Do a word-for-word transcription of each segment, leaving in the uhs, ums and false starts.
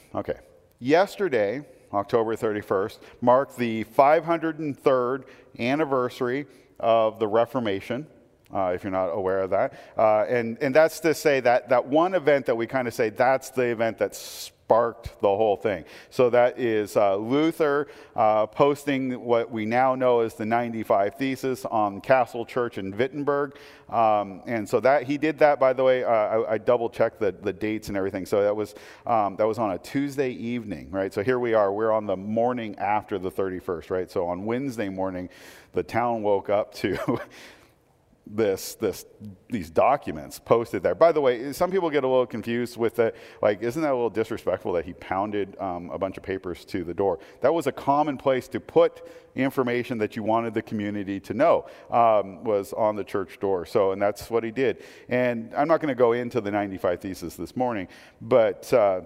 Okay. Yesterday, October thirty-first, marked the five hundred third anniversary of the Reformation, uh, if you're not aware of that. Uh, and, and that's to say that that one event that we kind of say, that's the event that sparked the whole thing. So that is uh, Luther uh, posting what we now know as the ninety-five Thesis on Castle Church in Wittenberg. Um, and so that he did that, by the way, uh, I, I double checked the, the dates and everything. So that was um, that was on a Tuesday evening, right? So here we are, we're on the morning after the thirty-first, right? So on Wednesday morning, the town woke up to this this these documents posted there. By the way, some people get a little confused with it. Like, isn't that a little disrespectful that he pounded um, a bunch of papers to the door? That was a common place to put information that you wanted the community to know, um, was on the church door. So, and that's what he did. And I'm not going to go into the ninety-five Thesis this morning, but uh,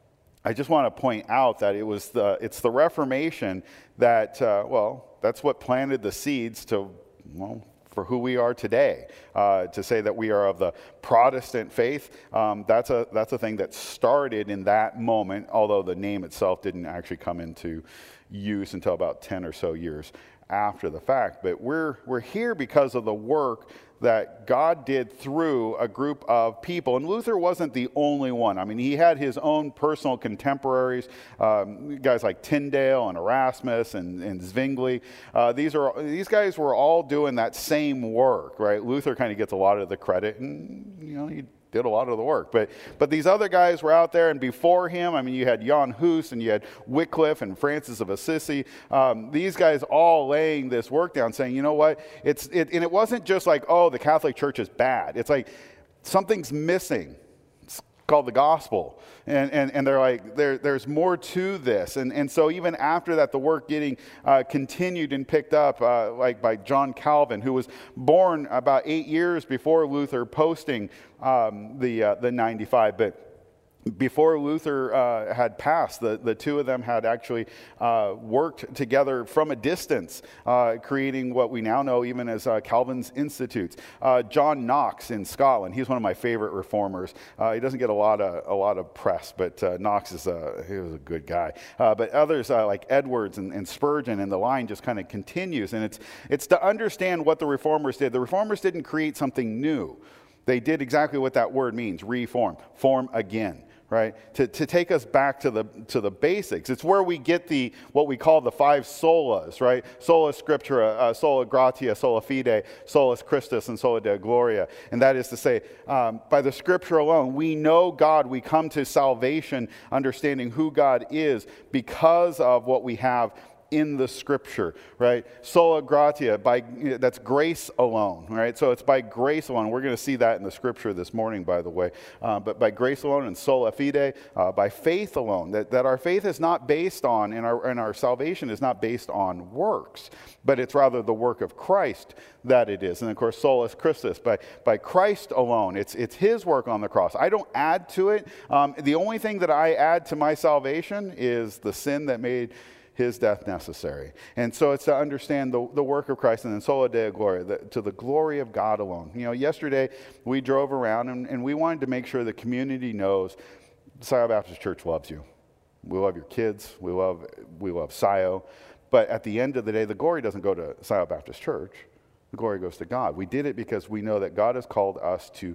I just want to point out that it was the it's the Reformation that uh, well, that's what planted the seeds to well. for who we are today. Uh, to say that we are of the Protestant faith, um, that's a that's a thing that started in that moment, although the name itself didn't actually come into use until about ten or so years after the fact. But we're we're here because of the work that God did through a group of people. And Luther wasn't the only one. I mean, he had his own personal contemporaries, um, guys like Tyndale and Erasmus and, and Zwingli. Uh, these are these guys were all doing that same work, right? Luther kind of gets a lot of the credit, and you know, he did a lot of the work. But but these other guys were out there, and before him, I mean, you had Jan Hus, and you had Wycliffe and Francis of Assisi. Um, these guys all laying this work down, saying, you know what? It's it, and it wasn't just like, oh, the Catholic Church is bad. It's like something's missing. It's called the gospel. And and, and they're like, there, there's more to this. And and so even after that, the work getting uh, continued and picked up, uh, like by John Calvin, who was born about eight years before Luther posting um, the uh, the ninety-five. But before Luther uh, had passed, the, the two of them had actually uh, worked together from a distance, uh, creating what we now know even as uh, Calvin's Institutes. Uh, John Knox in Scotland, he's one of my favorite reformers. Uh, he doesn't get a lot of a lot of press, but uh, Knox is a he was a good guy. Uh, but others uh, like Edwards and, and Spurgeon, and the line just kind of continues. And it's it's to understand what the reformers did. The reformers didn't create something new. They did exactly what that word means: reform, form again. Right, to to take us back to the to the basics. It's where we get the what we call the five solas, right? Sola Scriptura, uh, sola gratia, sola fide, solus Christus, and sola Deo Gloria. And that is to say, um, by the Scripture alone, we know God. We come to salvation, understanding who God is because of what we have in the Scripture, right? Sola gratia, by that's grace alone, right? So it's by grace alone. We're going to see that in the Scripture this morning, by the way. Uh, but by grace alone, and sola fide, uh, by faith alone. That, that our faith is not based on, and our and our salvation is not based on works, but it's rather the work of Christ that it is. And of course, solus Christus, by by Christ alone. It's it's His work on the cross. I don't add to it. Um, the only thing that I add to my salvation is the sin that made His death necessary. And so it's to understand the, the work of Christ, and then sola Deo Gloria, the, to the glory of God alone. You know, yesterday we drove around, and, and we wanted to make sure the community knows Scio Baptist Church loves you. We love your kids. We love we love Scio. But at the end of the day, the glory doesn't go to Scio Baptist Church. The glory goes to God. We did it because we know that God has called us to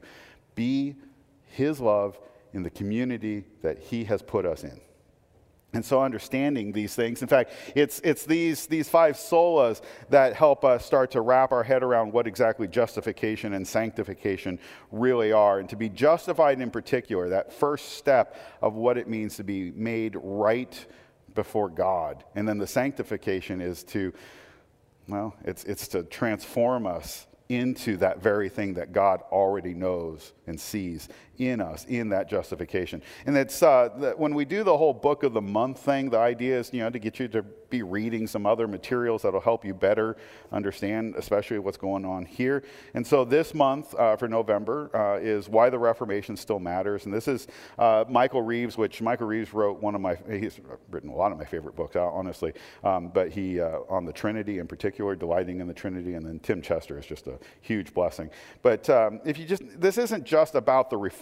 be His love in the community that He has put us in. And so understanding these things, in fact, it's it's these these five solas that help us start to wrap our head around what exactly justification and sanctification really are. And to be justified in particular, that first step of what it means to be made right before God. And then the sanctification is to, well, it's it's to transform us into that very thing that God already knows and sees in us, in that justification. And it's uh, that when we do the whole book of the month thing, the idea is, you know, to get you to be reading some other materials that'll help you better understand, especially what's going on here. And so this month uh, for November uh, is Why the Reformation Still Matters. And this is uh, Michael Reeves, which Michael Reeves wrote one of my, he's written a lot of my favorite books, honestly, um, but he, uh, on the Trinity in particular, Delighting in the Trinity, and then Tim Chester is just a huge blessing. But um, if you just, this isn't just about the Reformation.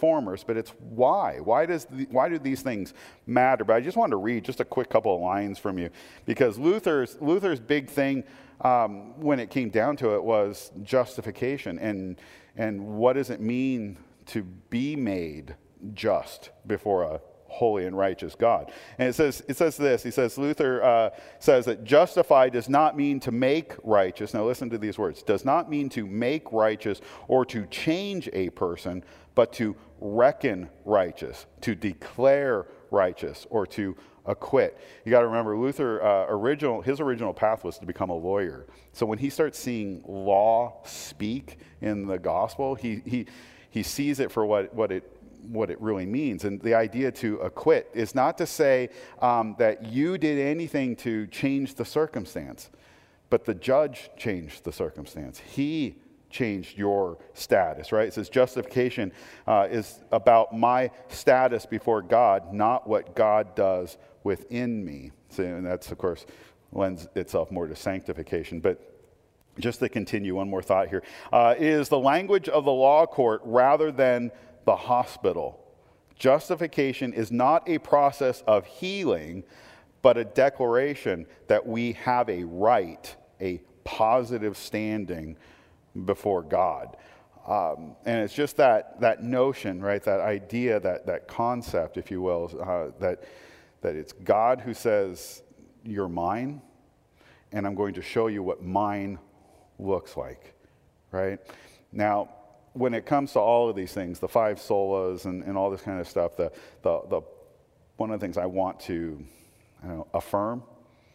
reformers, but it's why. Why does the, why do these things matter? But I just wanted to read just a quick couple of lines from you, because Luther's Luther's big thing um, when it came down to it was justification, and and what does it mean to be made just before a holy and righteous God. And it says it says this. He says, Luther uh, says that justify does not mean to make righteous. Now listen to these words. Does not mean to make righteous or to change a person, but to reckon righteous, to declare righteous, or to acquit. You got to remember, Luther uh, original his original path was to become a lawyer. So when he starts seeing law speak in the gospel, he he he sees it for what what it what it really means. And the idea to acquit is not to say um, that you did anything to change the circumstance, but the judge changed the circumstance. He changed your status, right? It says justification uh, is about my status before God, not what God does within me. So, and that's, of course, lends itself more to sanctification. But just to continue, one more thought here. Uh, it is the language of the law court rather than the hospital. Justification is not a process of healing, but a declaration that we have a right, a positive standing before God. Um, and it's just that that notion, right, that idea, that, that concept, if you will, uh, that, that it's God who says, you're mine, and I'm going to show you what mine looks like, right? Now, when it comes to all of these things, the five solas and, and all this kind of stuff, the, the, the, one of the things I want to I don't know, affirm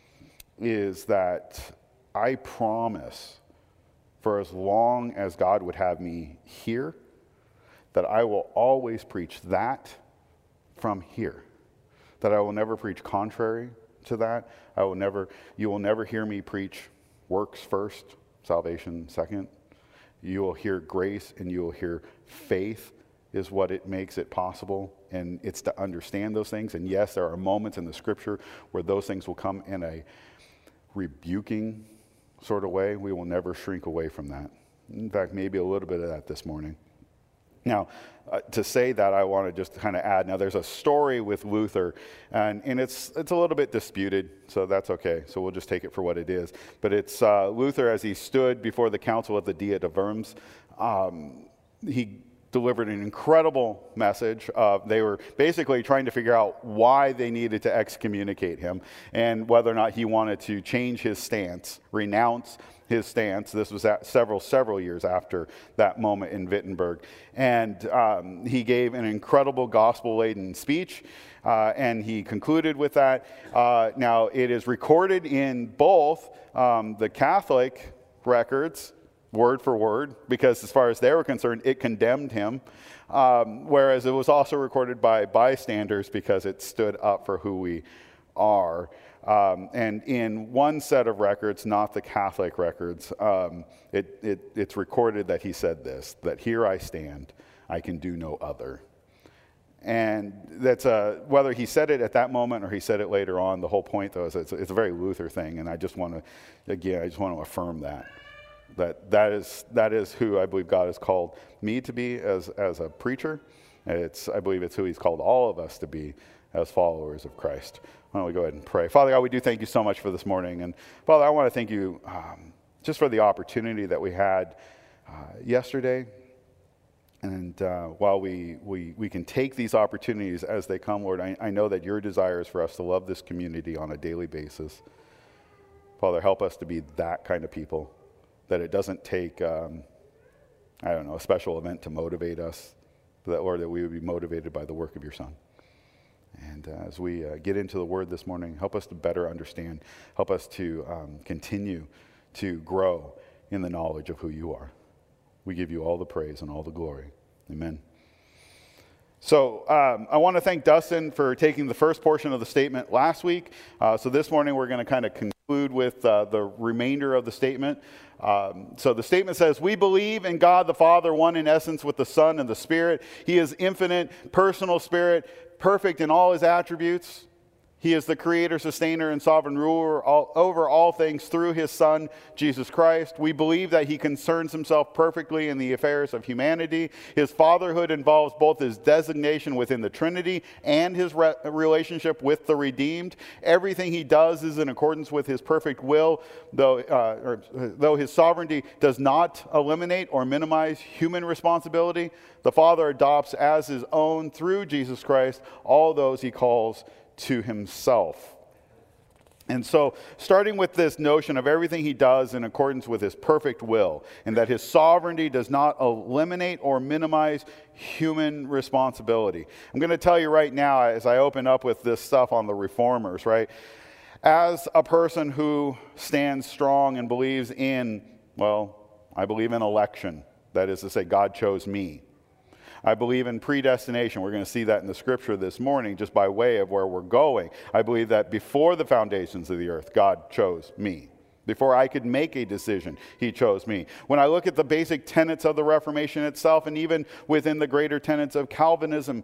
is that I promise, for as long as God would have me here, that I will always preach that from here. That I will never preach contrary to that. I will never, you will never hear me preach works first, salvation second. You will hear grace and you will hear faith is what it makes it possible. And it's to understand those things. And yes, there are moments in the scripture where those things will come in a rebuking sort of way. We will never shrink away from that. In fact, maybe a little bit of that this morning. Now, uh, to say that, I want to just kind of add, now there's a story with Luther, and, and it's it's a little bit disputed, so that's okay. So we'll just take it for what it is. But it's uh, Luther as he stood before the council of the Diet of Worms. Um, he delivered an incredible message. Uh, they were basically trying to figure out why they needed to excommunicate him and whether or not he wanted to change his stance, renounce his stance. This was at several, several years after that moment in Wittenberg. And um, he gave an incredible gospel-laden speech, uh, and he concluded with that. Uh, now, it is recorded in both um, the Catholic records, word for word, because as far as they were concerned, it condemned him, um, whereas it was also recorded by bystanders because it stood up for who we are. Um, and in one set of records, not the Catholic records, um, it, it, it's recorded that he said this, that here I stand, I can do no other. And that's a, whether he said it at that moment or he said it later on, the whole point though is it's, it's a very Luther thing, and I just want to, again, I just want to affirm that. That that is that is who I believe God has called me to be as as a preacher. It's I believe it's who He's called all of us to be as followers of Christ. Why don't we go ahead and pray? Father God, we do thank you so much for this morning, and Father, I want to thank you um, just for the opportunity that we had uh, yesterday. And uh, while we, we we can take these opportunities as they come, Lord, I, I know that your desire is for us to love this community on a daily basis. Father, help us to be that kind of people. That it doesn't take, um, I don't know, a special event to motivate us, but that, Lord, that we would be motivated by the work of your Son. And uh, as we uh, get into the Word this morning, help us to better understand, help us to um, continue to grow in the knowledge of who you are. We give you all the praise and all the glory. Amen. So um, I want to thank Dustin for taking the first portion of the statement last week. Uh, so this morning we're going to kind of conclude with uh, the remainder of the statement. Um, so the statement says, we believe in God the Father, one in essence with the Son and the Spirit. He is infinite, personal spirit, perfect in all his attributes. He is the creator, sustainer, and sovereign ruler all, over all things through his Son, Jesus Christ. We believe that he concerns himself perfectly in the affairs of humanity. His fatherhood involves both his designation within the Trinity and his re- relationship with the redeemed. Everything he does is in accordance with his perfect will, though, uh, or, though his sovereignty does not eliminate or minimize human responsibility. The Father adopts as his own through Jesus Christ all those he calls to himself. And so, starting with this notion of everything he does in accordance with his perfect will, and that his sovereignty does not eliminate or minimize human responsibility. I'm going to tell you right now, as I open up with this stuff on the reformers, right? As a person who stands strong and believes in, well, I believe in election. That is to say, God chose me. I believe in predestination. We're going to see that in the scripture this morning, just by way of where we're going. I believe that before the foundations of the earth, God chose me. Before I could make a decision, he chose me. When I look at the basic tenets of the Reformation itself, and even within the greater tenets of Calvinism,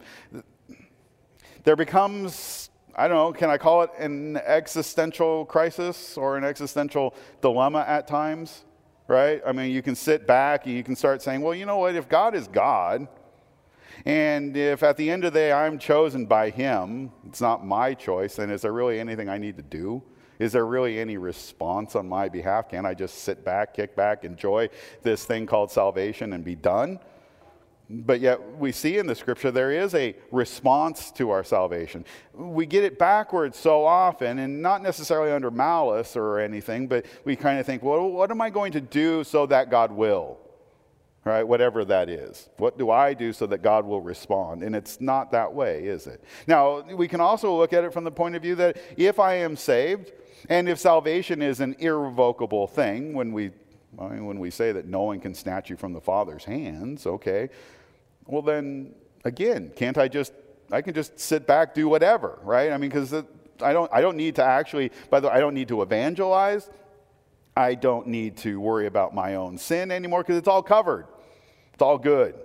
there becomes, I don't know, can I call it an existential crisis or an existential dilemma at times? Right? I mean, you can sit back and you can start saying, well, you know what, if God is God, and if at the end of the day I'm chosen by him, it's not my choice, then is there really anything I need to do? Is there really any response on my behalf? Can't I just sit back, kick back, enjoy this thing called salvation and be done? But yet we see in the scripture there is a response to our salvation. We get it backwards so often, and not necessarily under malice or anything, but we kind of think, well, what am I going to do so that God will? Right, whatever that is. What do I do so that God will respond? And it's not that way, is it? Now, we can also look at it from the point of view that if I am saved, and if salvation is an irrevocable thing, when we, I mean, when we say that no one can snatch you from the Father's hands, okay, well then, again, can't I just, I can just sit back, do whatever, right? I mean, because I don't, I don't need to actually, by the way, I don't need to evangelize. I don't need to worry about my own sin anymore because it's all covered. It's all good.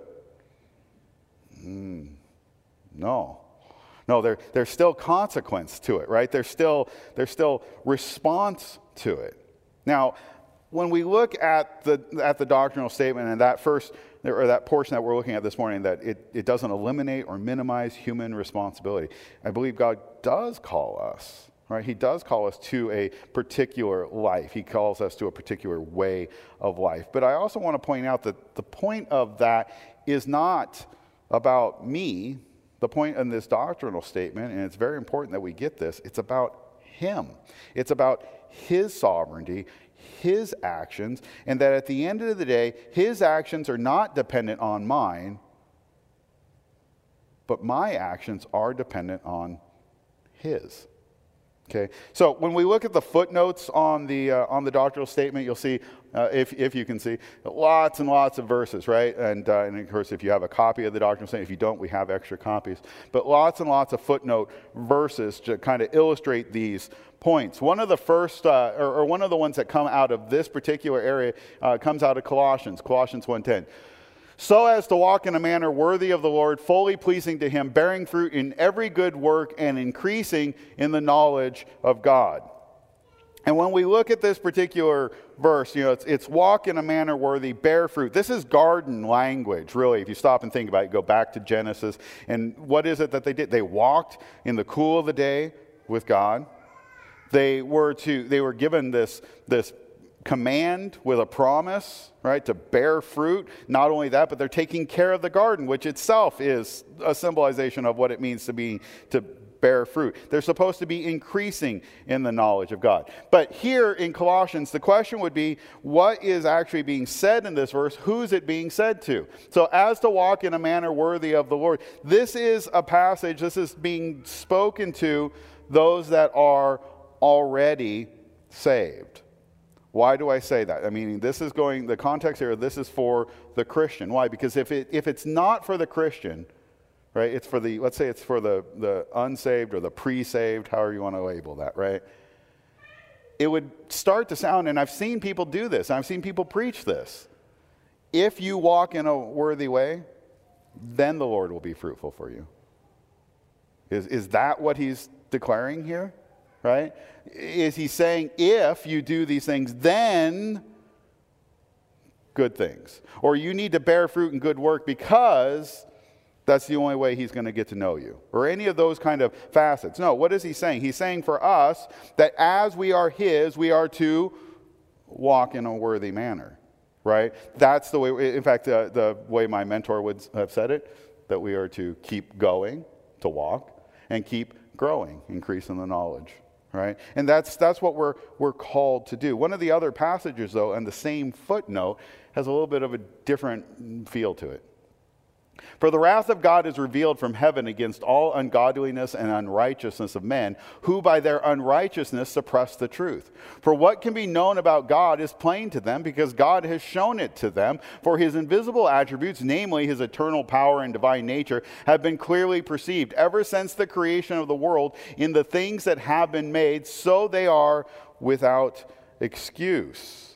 Mm, no. No, there, there's still consequence to it, right? There's still, there's still response to it. Now, when we look at the, at the doctrinal statement and that first, or that portion that we're looking at this morning, that it, it doesn't eliminate or minimize human responsibility, I believe God does call us. Right? He does call us to a particular life. He calls us to a particular way of life. But I also want to point out that the point of that is not about me. The point in this doctrinal statement, and it's very important that we get this, it's about him. It's about his sovereignty, his actions, and that at the end of the day, his actions are not dependent on mine, but my actions are dependent on his. Okay, so when we look at the footnotes on the uh, on the doctrinal statement, you'll see, uh, if if you can see, lots and lots of verses, right? And, uh, and of course, if you have a copy of the doctrinal statement, if you don't, we have extra copies. But lots and lots of footnote verses to kind of illustrate these points. One of the first, uh, or, or one of the ones that come out of this particular area, uh, comes out of Colossians, Colossians one ten. So as to walk in a manner worthy of the Lord, fully pleasing to him, bearing fruit in every good work and increasing in the knowledge of God. And when we look at this particular verse, you know, it's, it's walk in a manner worthy, bear fruit. This is garden language, really. If you stop and think about it, go back to Genesis. And what is it that they did? They walked in the cool of the day with God. They were to, they were given this, this command with a promise, right, to bear fruit. Not only that, but they're taking care of the garden, which itself is a symbolization of what it means to be to bear fruit. They're supposed to be increasing in the knowledge of God. But here in Colossians, the question would be, what is actually being said in this verse? Who's it being said to? So as to walk in a manner worthy of the Lord, this is a passage, this is being spoken to those that are already saved. Why do I say that? I mean, this is going, the context here, this is for the Christian. Why? Because if it if it's not for the Christian, right, it's for the, let's say it's for the, the unsaved or the pre-saved, however you want to label that, right? It would start to sound, and I've seen people do this, I've seen people preach this. If you walk in a worthy way, then the Lord will be fruitful for you. Is, is that what he's declaring here? Right? Is he saying, if you do these things, then good things? Or you need to bear fruit and good work because that's the only way he's going to get to know you? Or any of those kind of facets. No, what is he saying? He's saying for us that as we are his, we are to walk in a worthy manner. Right? That's the way, in fact, uh, the way my mentor would have said it, that we are to keep going, to walk, and keep growing, increase in the knowledge. Right? And that's that's what we're we're called to do. One of the other passages, though, and the same footnote, has a little bit of a different feel to it. For the wrath of God is revealed from heaven against all ungodliness and unrighteousness of men, who by their unrighteousness suppress the truth. For what can be known about God is plain to them, because God has shown it to them. For his invisible attributes, namely his eternal power and divine nature, have been clearly perceived ever since the creation of the world in the things that have been made, so they are without excuse.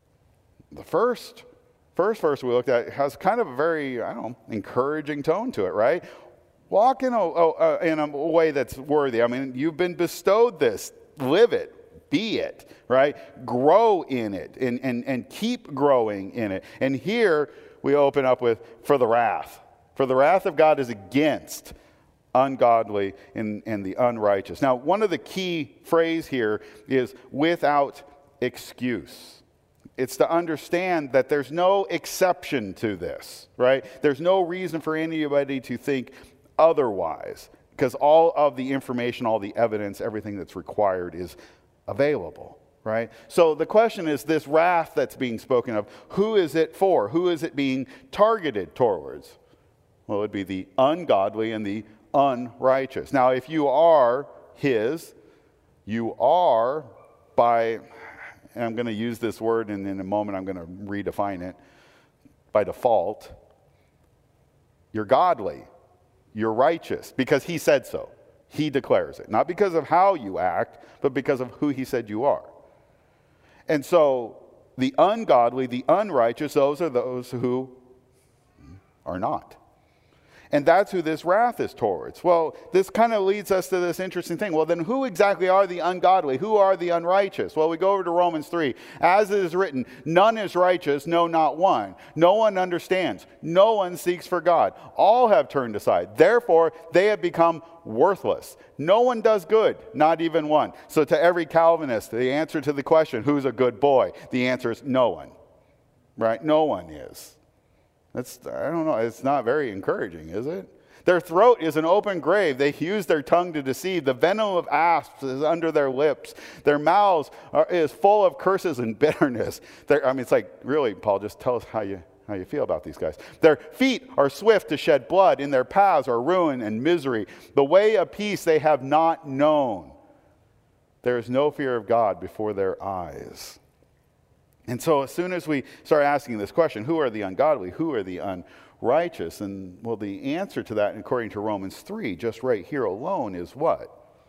The first First verse we looked at has kind of a very, I don't know, encouraging tone to it, right? Walk in a, a, in a way that's worthy. I mean, you've been bestowed this. Live it. Be it, right? Grow in it and, and, and keep growing in it. And here we open up with, for the wrath. For the wrath of God is against ungodly and, and the unrighteous. Now, one of the key phrases here is without excuse. It's to understand that there's no exception to this, right? There's no reason for anybody to think otherwise, because all of the information, all the evidence, everything that's required is available, right? So the question is, this wrath that's being spoken of, who is it for? Who is it being targeted towards? Well, it would be the ungodly and the unrighteous. Now, if you are his, you are by... and I'm going to use this word, and in a moment I'm going to redefine it. By default, you're godly. You're righteous because he said so. He declares it. Not because of how you act, but because of who he said you are. And so the ungodly, the unrighteous, those are those who are not. And that's who this wrath is towards. Well, this kind of leads us to this interesting thing. Well, then who exactly are the ungodly? Who are the unrighteous? Well, we go over to Romans three. As it is written, none is righteous, no, not one. No one understands. No one seeks for God. All have turned aside. Therefore, they have become worthless. No one does good, not even one. So to every Calvinist, the answer to the question, who's a good boy? The answer is no one. Right? No one is. That's, I don't know, it's not very encouraging, is it? Their throat is an open grave. They use their tongue to deceive. The venom of asps is under their lips. Their mouths are, is full of curses and bitterness. They're, I mean, it's like, really, Paul, just tell us how you, how you feel about these guys. Their feet are swift to shed blood. In their paths are ruin and misery. The way of peace they have not known. There is no fear of God before their eyes. And so as soon as we start asking this question, who are the ungodly? Who are the unrighteous? And well, the answer to that, according to Romans three, just right here alone, is what?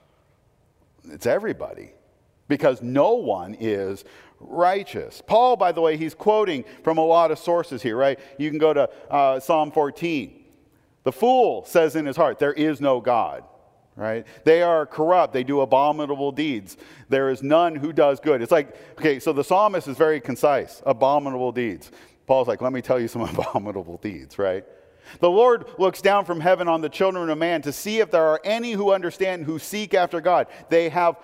It's everybody. Because no one is righteous. Paul, by the way, he's quoting from a lot of sources here, right? You can go to uh, Psalm fourteen. The fool says in his heart, there is no God. Right? They are corrupt. They do abominable deeds. There is none who does good. It's like, okay, so the psalmist is very concise. Abominable deeds. Paul's like, let me tell you some abominable deeds, right? The Lord looks down from heaven on the children of man to see if there are any who understand, who seek after God. They have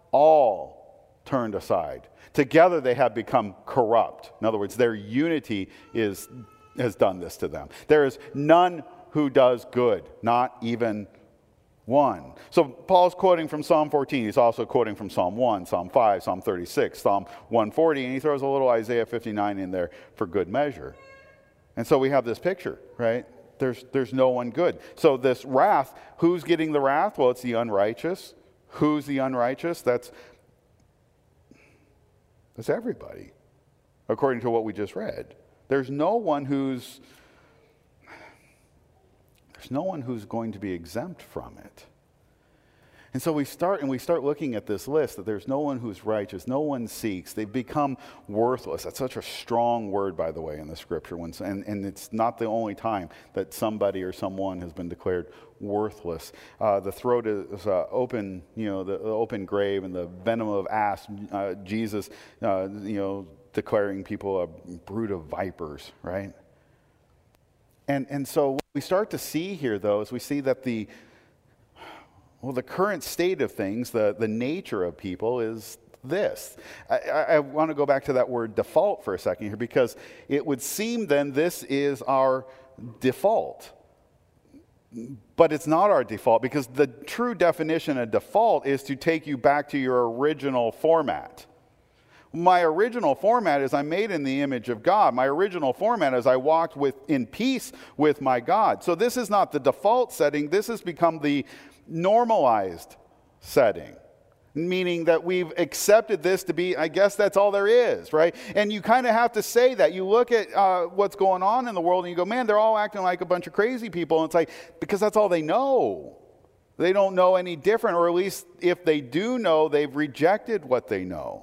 all turned aside. Together they have become corrupt. In other words, their unity is has done this to them. There is none who does good, not even one. So Paul's quoting from Psalm fourteen. He's also quoting from Psalm one, Psalm five, Psalm thirty-six, Psalm one forty, and he throws a little Isaiah fifty-nine in there for good measure. And so we have this picture, right? There's, there's no one good. So this wrath, who's getting the wrath? Well, it's the unrighteous. Who's the unrighteous? That's, that's everybody, according to what we just read. There's no one who's There's no one who's going to be exempt from it. And so we start and we start looking at this list that there's no one who's righteous, no one seeks. They've become worthless. That's such a strong word, by the way, in the scripture. When, and, and it's not the only time that somebody or someone has been declared worthless. Uh, the throat is uh, open, you know, the, the open grave and the venom of asp. Uh, Jesus, uh, you know, declaring people a brood of vipers, right? And, and so what we start to see here, though, is we see that the Well, the current state of things, the, the nature of people is this. I, I, I want to go back to that word default for a second here, because it would seem then this is our default. But it's not our default, because the true definition of default is to take you back to your original format. My original format is I'm made in the image of God. My original format is I walked with, in peace with my God. So this is not the default setting. This has become the normalized setting, meaning that we've accepted this to be, I guess that's all there is, right? And you kind of have to say that. You look at uh, what's going on in the world and you go, man, they're all acting like a bunch of crazy people. And it's like, because that's all they know. They don't know any different, or at least if they do know, they've rejected what they know.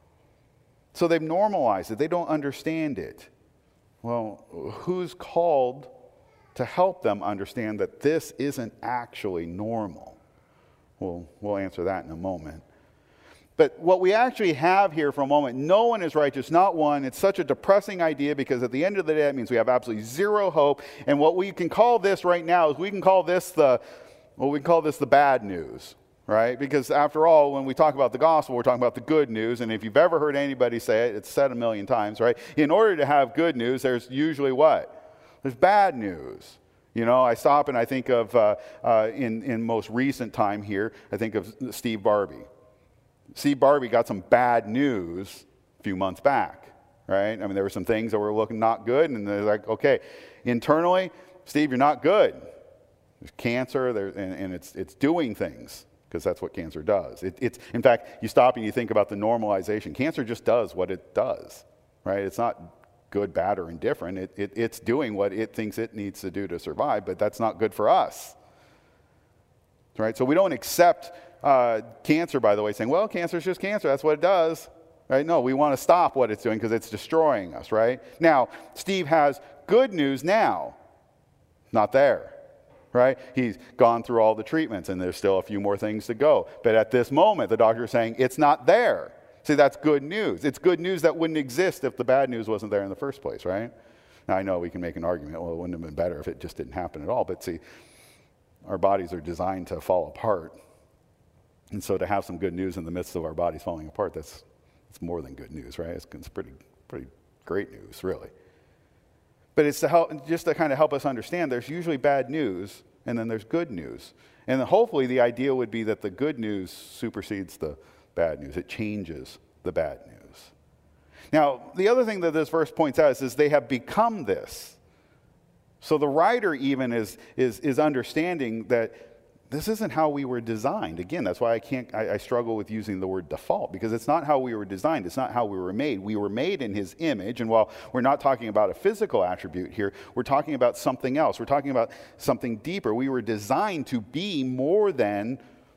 So they've normalized it. They don't understand it. Well, who's called to help them understand that this isn't actually normal? Well, we'll answer that in a moment. But what we actually have here for a moment, no one is righteous, not one. It's such a depressing idea, because at the end of the day, it means we have absolutely zero hope. And what we can call this right now is we can call this the, well, we can call this the bad news, right? Because after all, when we talk about the gospel, we're talking about the good news. And if you've ever heard anybody say it, it's said a million times, right? In order to have good news, there's usually what? There's bad news. You know, I stop and I think of, uh, uh, in, in most recent time here, I think of Steve Barbie. Steve Barbie got some bad news a few months back, right? I mean, there were some things that were looking not good, and they're like, okay, internally, Steve, you're not good. There's cancer, there, and, and it's, it's doing things, because that's what cancer does. It, it's, in fact, you stop and you think about the normalization. Cancer just does what it does, right? It's not good, bad, or indifferent. It, it, it's doing what it thinks it needs to do to survive, but that's not good for us. Right? So we don't accept uh, cancer, by the way, saying, well, cancer is just cancer. That's what it does. Right? No, we want to stop what it's doing because it's destroying us, right? Now, Steve has good news now. Not there. Right? He's gone through all the treatments, and there's still a few more things to go. But at this moment, the doctor is saying it's not there. See, that's good news. It's good news that wouldn't exist if the bad news wasn't there in the first place, right? Now, I know we can make an argument, well, it wouldn't have been better if it just didn't happen at all. But see, our bodies are designed to fall apart. And so to have some good news in the midst of our bodies falling apart, that's, that's more than good news, right? It's, it's pretty, pretty great news, really. But it's to help, just to kind of help us understand there's usually bad news, and then there's good news. And hopefully the idea would be that the good news supersedes the bad news. It changes the bad news. Now, the other thing that this verse points out is, is they have become this. So the writer even is, is, is understanding that this isn't how we were designed. Again, that's why I can't, I, I struggle with using the word default, because it's not how we were designed. It's not how we were made. We were made in his image. And while we're not talking about a physical attribute here, we're talking about something else. We're talking about something deeper. We were designed to be more than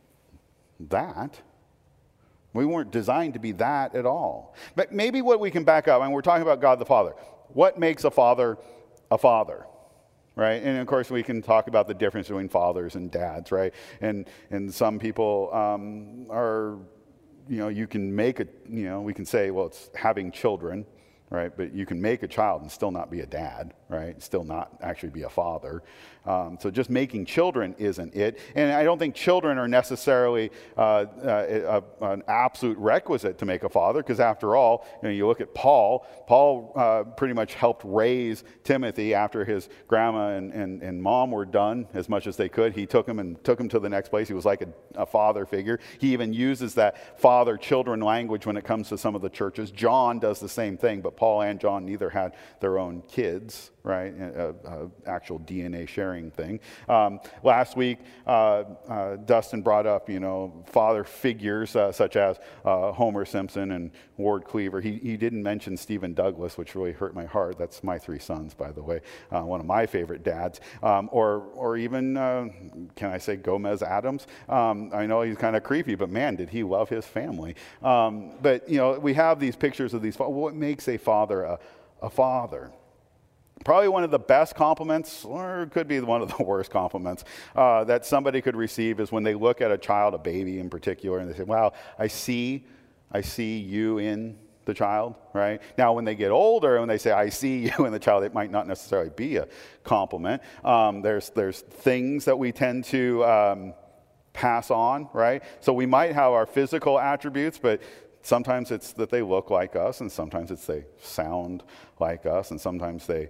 that. We weren't designed to be that at all. But maybe what we can back up, and we're talking about God the Father. What makes a father a father? Right? And of course we can talk about the difference between fathers and dads, right? And and some people um, are, you know, you can make a, you know, we can say, well, it's having children, right? But you can make a child and still not be a dad, right? Still not actually be a father. Um, so just making children isn't it. And I don't think children are necessarily uh, uh, a, an absolute requisite to make a father, because after all, you know, you look at Paul. Paul uh, pretty much helped raise Timothy after his grandma and, and, and mom were done as much as they could. He took him and took him to the next place. He was like a, a father figure. He even uses that father-children language when it comes to some of the churches. John does the same thing, but Paul and John neither had their own kids. right? A, a actual D N A sharing thing. Um, last week, uh, uh, Dustin brought up, you know, father figures uh, such as uh, Homer Simpson and Ward Cleaver. He, he didn't mention Stephen Douglas, which really hurt my heart. That's my three sons, by the way, uh, one of my favorite dads. Um, or, or even, uh, can I say Gomez Adams? Um, I know he's kind of creepy, but man, did he love his family. Um, but, you know, we have these pictures of these. What makes a father a, a father? Probably one of the best compliments, or it could be one of the worst compliments, uh, that somebody could receive is when they look at a child, a baby in particular, and they say, wow, I see, I see you in the child, right? Now, when they get older, when they say, I see you in the child, it might not necessarily be a compliment. Um, there's, there's things that we tend to um, pass on, right? So we might have our physical attributes, but sometimes it's that they look like us, and sometimes it's they sound like us, and sometimes they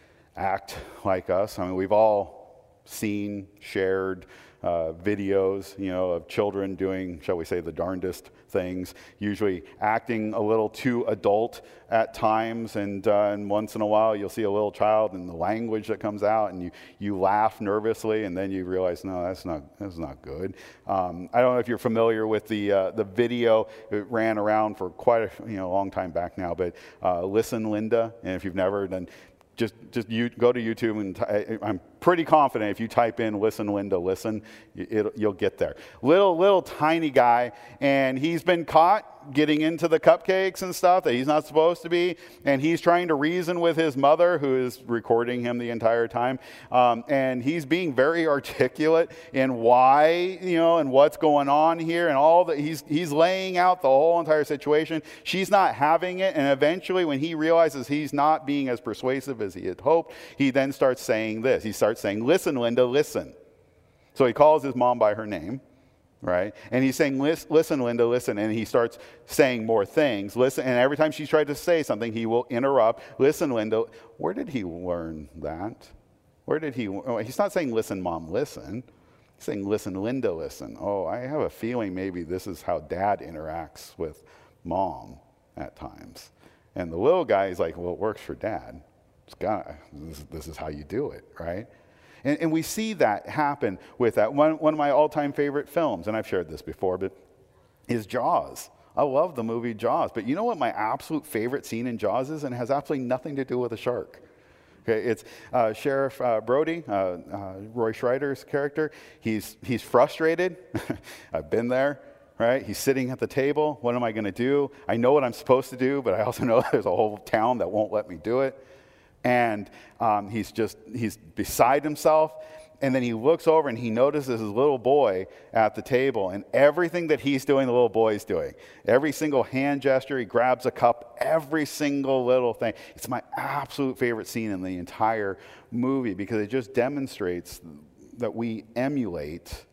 act like us. I mean, we've all seen, shared uh, videos, you know, of children doing, shall we say, the darndest things, usually acting a little too adult at times, and, uh, and once in a while you'll see a little child and the language that comes out, and you, you laugh nervously, and then you realize, no, that's not, that's not good. Um, I don't know if you're familiar with the, uh, the video. It ran around for quite a you know, long time back now, but uh, Listen Linda, and if you've never, then Just, just you go to YouTube, and t- I'm pretty confident if you type in "Listen, Linda, listen," it, you'll get there. Little, little tiny guy, and he's been caught getting into the cupcakes and stuff that he's not supposed to be, and he's trying to reason with his mother, who is recording him the entire time, um, and he's being very articulate in why, you know, and what's going on here, and all that. He's he's laying out the whole entire situation. She's not having it, and eventually, when he realizes he's not being as persuasive as he had hoped, he then starts saying this. He starts saying, "Listen, Linda, listen." So he calls his mom by her name. Right? And he's saying, listen, Linda, listen. And he starts saying more things. Listen. And every time she's tried to say something, he will interrupt. Listen, Linda. Where did he learn that? Where did he? Oh, he's not saying, listen, Mom, listen. He's saying, listen, Linda, listen. Oh, I have a feeling maybe this is how Dad interacts with Mom at times. And the little guy is like, well, it works for Dad. It's got, this, this is how you do it, right? And, and we see that happen with that. One, one of my all-time favorite films, and I've shared this before, but is Jaws. I love the movie Jaws. But you know what my absolute favorite scene in Jaws is? And it has absolutely nothing to do with a shark. Okay, it's uh, Sheriff uh, Brody, uh, uh, Roy Schreider's character. He's, he's frustrated. I've been there. Right? He's sitting at the table. What am I going to do? I know what I'm supposed to do, but I also know there's a whole town that won't let me do it. And um, he's just, he's beside himself. And then he looks over and he notices his little boy at the table. And everything that he's doing, the little boy's doing. Every single hand gesture, he grabs a cup, every single little thing. It's my absolute favorite scene in the entire movie because it just demonstrates that we emulate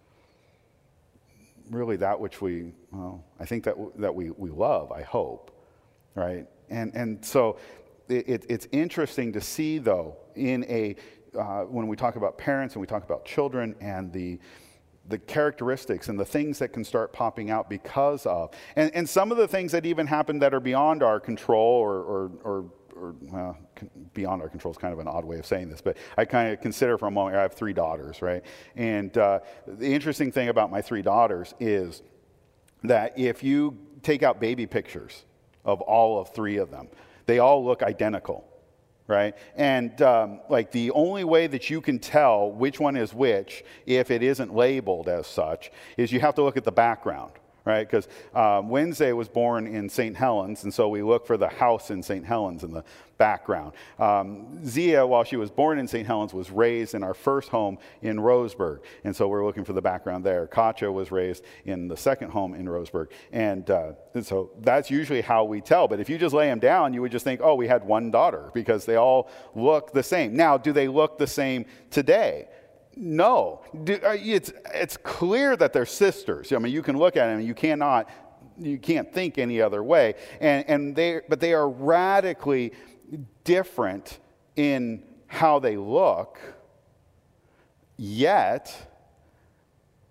really that which we, well, I think that that we, we love, I hope, right? And, and so it, it's interesting to see, though, in a, uh, when we talk about parents and we talk about children and the the characteristics and the things that can start popping out because of, and, and some of the things that even happen that are beyond our control or, or, or, or well, beyond our control is kind of an odd way of saying this, but I kind of consider for a moment, I have three daughters, right? And uh, the interesting thing about my three daughters is that if you take out baby pictures of all of three of them, they all look identical, right? And um, like the only way that you can tell which one is which, if it isn't labeled as such, is you have to look at the background, right? Because um, Wednesday was born in Saint Helens, and so we look for the house in Saint Helens in the background. Um, Zia, while she was born in Saint Helens, was raised in our first home in Roseburg, and so we're looking for the background there. Katja was raised in the second home in Roseburg, and, uh, and so that's usually how we tell. But if you just lay them down, you would just think, oh, we had one daughter, because they all look the same. Now, do they look the same today? No, it's it's clear that they're sisters. I mean, you can look at them and you cannot, you can't think any other way. And and they, but they are radically different in how they look. Yet,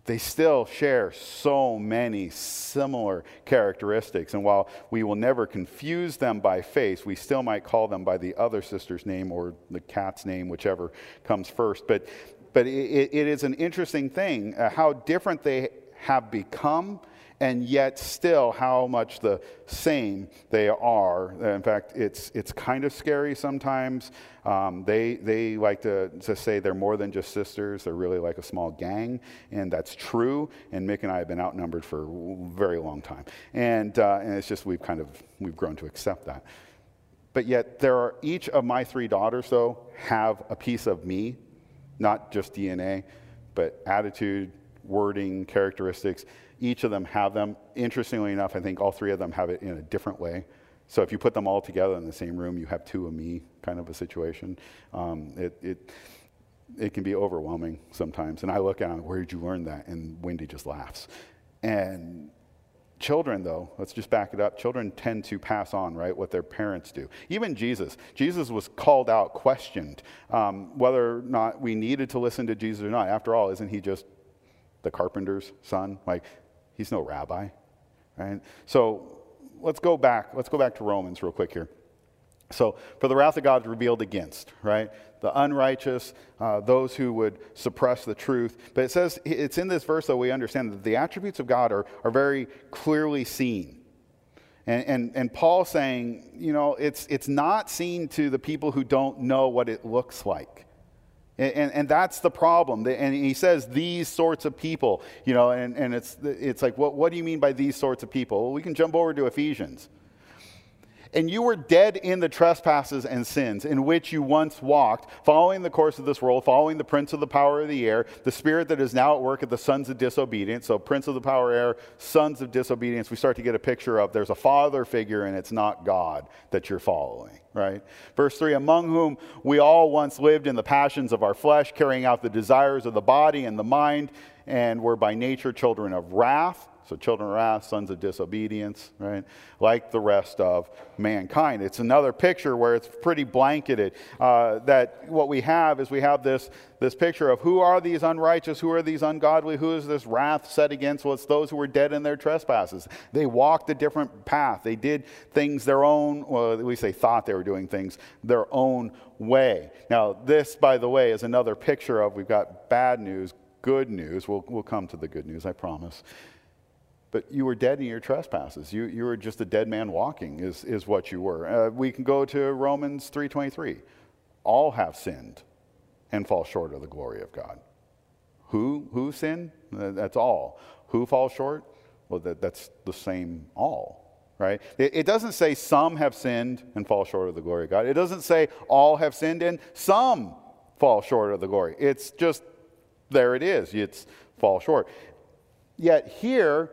they still share so many similar characteristics. And while we will never confuse them by face, we still might call them by the other sister's name or the cat's name, whichever comes first. But, but it, it is an interesting thing uh, how different they have become, and yet still how much the same they are. In fact, it's it's kind of scary sometimes. Um, they they like to, to say they're more than just sisters. They're really like a small gang, and that's true. And Mick and I have been outnumbered for a very long time. And, uh, and it's just we've kind of, we've grown to accept that. But yet there are, each of my three daughters, though, have a piece of me, not just D N A, but attitude, wording, characteristics. Each of them have them. Interestingly enough, I think all three of them have it in a different way. So if you put them all together in the same room, you have two of me kind of a situation. Um, it, it, it can be overwhelming sometimes. And I look at them, where did you learn that? And Wendy just laughs. And children, though, let's just back it up. Children tend to pass on, right, what their parents do. Even Jesus. Jesus was called out, questioned, um, whether or not we needed to listen to Jesus or not. After all, isn't he just the carpenter's son? Like, he's no rabbi, right? So let's go back. Let's go back to Romans real quick here. So, for the wrath of God is revealed against, right? The unrighteous, uh, those who would suppress the truth. But it says, it's in this verse that we understand that the attributes of God are, are very clearly seen. And, and, and Paul saying, you know, it's, it's not seen to the people who don't know what it looks like. And, and that's the problem. And he says these sorts of people, you know, and, and it's, it's like, what, what do you mean by these sorts of people? Well, we can jump over to Ephesians. And you were dead in the trespasses and sins in which you once walked, following the course of this world, following the prince of the power of the air, the spirit that is now at work at the sons of disobedience. So prince of the power of the air, sons of disobedience. We start to get a picture of there's a father figure and it's not God that you're following, right? Verse three, among whom we all once lived in the passions of our flesh, carrying out the desires of the body and the mind, and were by nature children of wrath. So children of wrath, sons of disobedience, right? Like the rest of mankind. It's another picture where it's pretty blanketed. Uh, that what we have is we have this, this picture of who are these unrighteous, who are these ungodly, who is this wrath set against? Well, it's those who were dead in their trespasses. They walked a different path. They did things their own, well, at least they thought they were doing things their own way. Now, this, by the way, is another picture of, we've got bad news, good news. We'll, we'll come to the good news, I promise. But you were dead in your trespasses. You, you were just a dead man walking is, is what you were. Uh, we can go to Romans three twenty-three. All have sinned and fall short of the glory of God. Who, who sinned? Uh, that's all. Who falls short? Well, that, that's the same all, right? It, it doesn't say some have sinned and fall short of the glory of God. It doesn't say all have sinned and some fall short of the glory. It's just, there it is. It's fall short. Yet here,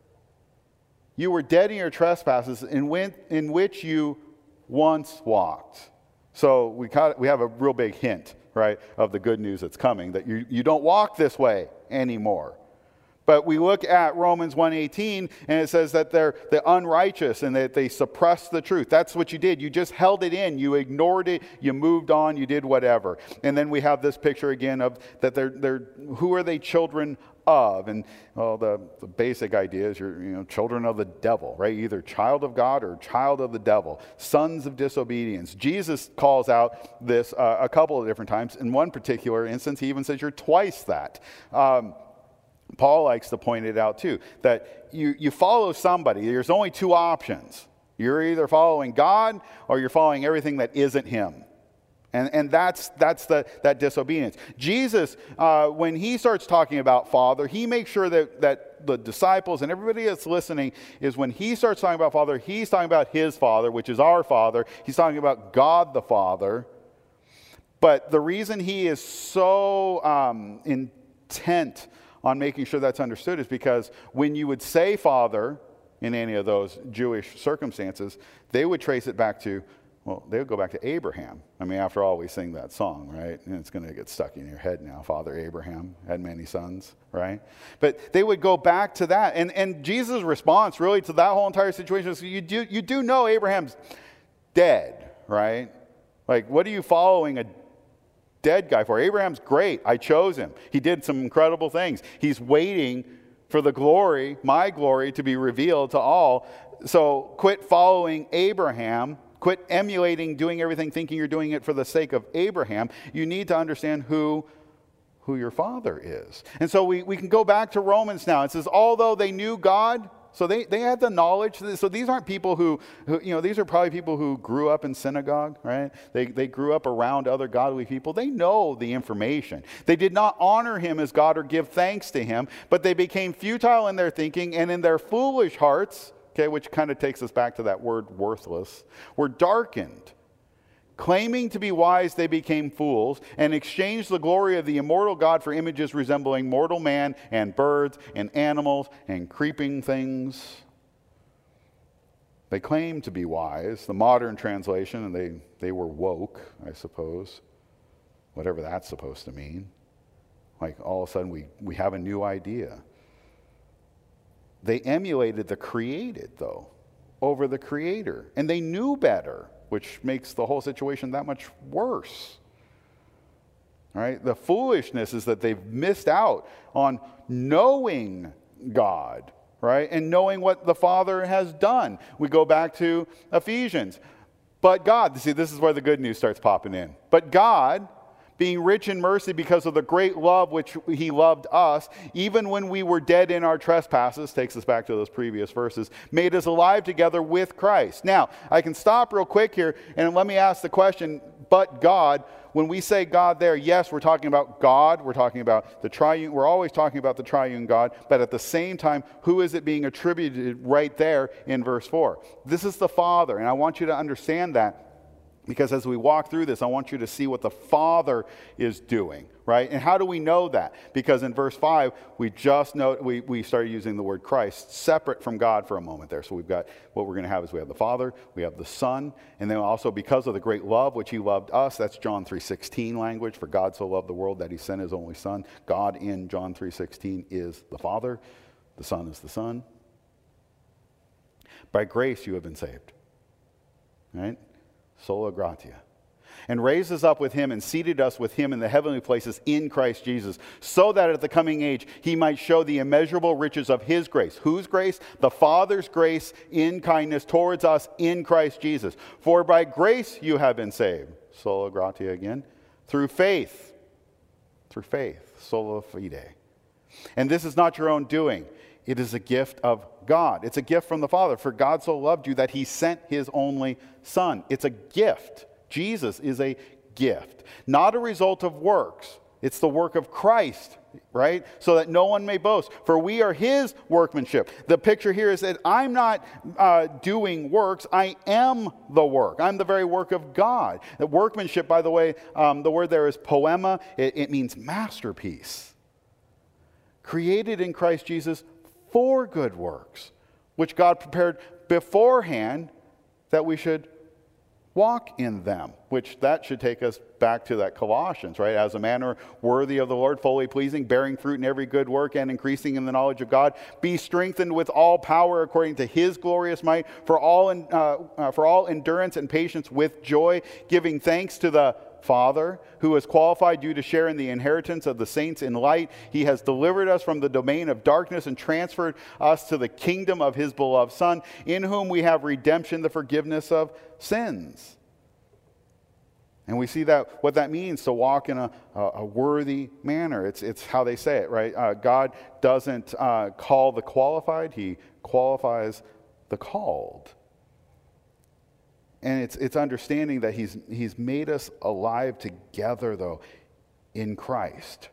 you were dead in your trespasses in, when, in which you once walked. So we, got, we have a real big hint, right, of the good news that's coming, that you, you don't walk this way anymore. But we look at Romans one eighteen, and it says that they're the unrighteous and that they suppress the truth. That's what you did. You just held it in. You ignored it. You moved on. You did whatever. And then we have this picture again of that they're, they're who are they children of? And well, the, the basic idea is you're you know children of the devil, right? Either child of God or child of the devil, sons of disobedience. Jesus calls out this uh, a couple of different times. In one particular instance, he even says you're twice that. Um, Paul likes to point it out too, that you, you follow somebody. There's only two options. You're either following God or you're following everything that isn't him. And, and that's, that's the, that disobedience. Jesus, uh, when he starts talking about Father, he makes sure that, that the disciples and everybody that's listening is when he starts talking about Father, he's talking about his Father, which is our Father. He's talking about God the Father. But the reason he is so um, intent on making sure that's understood is because when you would say Father in any of those Jewish circumstances, they would trace it back to, well, they would go back to Abraham. I mean, after all, we sing that song, right? And it's going to get stuck in your head now. Father Abraham had many sons, right? But they would go back to that. And, and Jesus' response really to that whole entire situation is, you do, you do know Abraham's dead, right? Like, what are you following a dead guy for? Abraham's great. I chose him. He did some incredible things. He's waiting for the glory, my glory, to be revealed to all. So quit following Abraham. Quit emulating, doing everything, thinking you're doing it for the sake of Abraham. You need to understand who, who your father is. And so we, we can go back to Romans now. It says, although they knew God, so they, they had the knowledge. So these aren't people who, who, you know, these are probably people who grew up in synagogue, right? They, they grew up around other godly people. They know the information. They did not honor him as God or give thanks to him, but they became futile in their thinking, and in their foolish hearts, okay, which kind of takes us back to that word worthless, were darkened. Claiming to be wise, they became fools and exchanged the glory of the immortal God for images resembling mortal man and birds and animals and creeping things. They claimed to be wise, the modern translation, and they, they were woke, I suppose, whatever that's supposed to mean. Like all of a sudden we, we have a new idea. They emulated the created, though, over the Creator, and they knew better, which makes the whole situation that much worse. All right? The foolishness is that they've missed out on knowing God, right? And knowing what the Father has done. We go back to Ephesians. But God, see, this is where the good news starts popping in. But God, being rich in mercy because of the great love which he loved us, even when we were dead in our trespasses, takes us back to those previous verses, made us alive together with Christ. Now, I can stop real quick here and let me ask the question, but God, when we say God there, yes, we're talking about God, we're talking about the triune, we're always talking about the triune God, but at the same time, who is it being attributed right there in verse four? This is the Father, and I want you to understand that. Because as we walk through this, I want you to see what the Father is doing, right? And how do we know that? Because in verse five, we just know, we, we started using the word Christ separate from God for a moment there. So we've got, what we're going to have is we have the Father, we have the Son, and then also because of the great love which he loved us, that's John three sixteen language, for God so loved the world that he sent his only Son. God in John three sixteen is the Father, the Son is the Son. By grace you have been saved, right? Sola gratia. And raised us up with him and seated us with him in the heavenly places in Christ Jesus, so that at the coming age he might show the immeasurable riches of his grace. Whose grace? The Father's grace in kindness towards us in Christ Jesus. For by grace you have been saved. Sola gratia again. Through faith. Through faith. Sola fide. And this is not your own doing. It is a gift of God. It's a gift from the Father. For God so loved you that he sent his only Son. It's a gift. Jesus is a gift. Not a result of works. It's the work of Christ, right? So that no one may boast. For we are his workmanship. The picture here is that I'm not uh, doing works. I am the work. I'm the very work of God. The workmanship, by the way, um, the word there is poema. It, it means masterpiece. Created in Christ Jesus for good works, which God prepared beforehand that we should walk in them, which that should take us back to that Colossians, right? As a manner worthy of the Lord, fully pleasing, bearing fruit in every good work and increasing in the knowledge of God, be strengthened with all power according to his glorious might, for all, in, uh, uh, for all endurance and patience with joy, giving thanks to the Father, who has qualified you to share in the inheritance of the saints in light. He has delivered us from the domain of darkness and transferred us to the kingdom of his beloved Son, in whom we have redemption, the forgiveness of sins. And we see that what that means to walk in a, a worthy manner. It's, it's how they say it, right? Uh, God doesn't uh, call the qualified, he qualifies the called. And it's it's understanding that he's he's made us alive together, though, in Christ.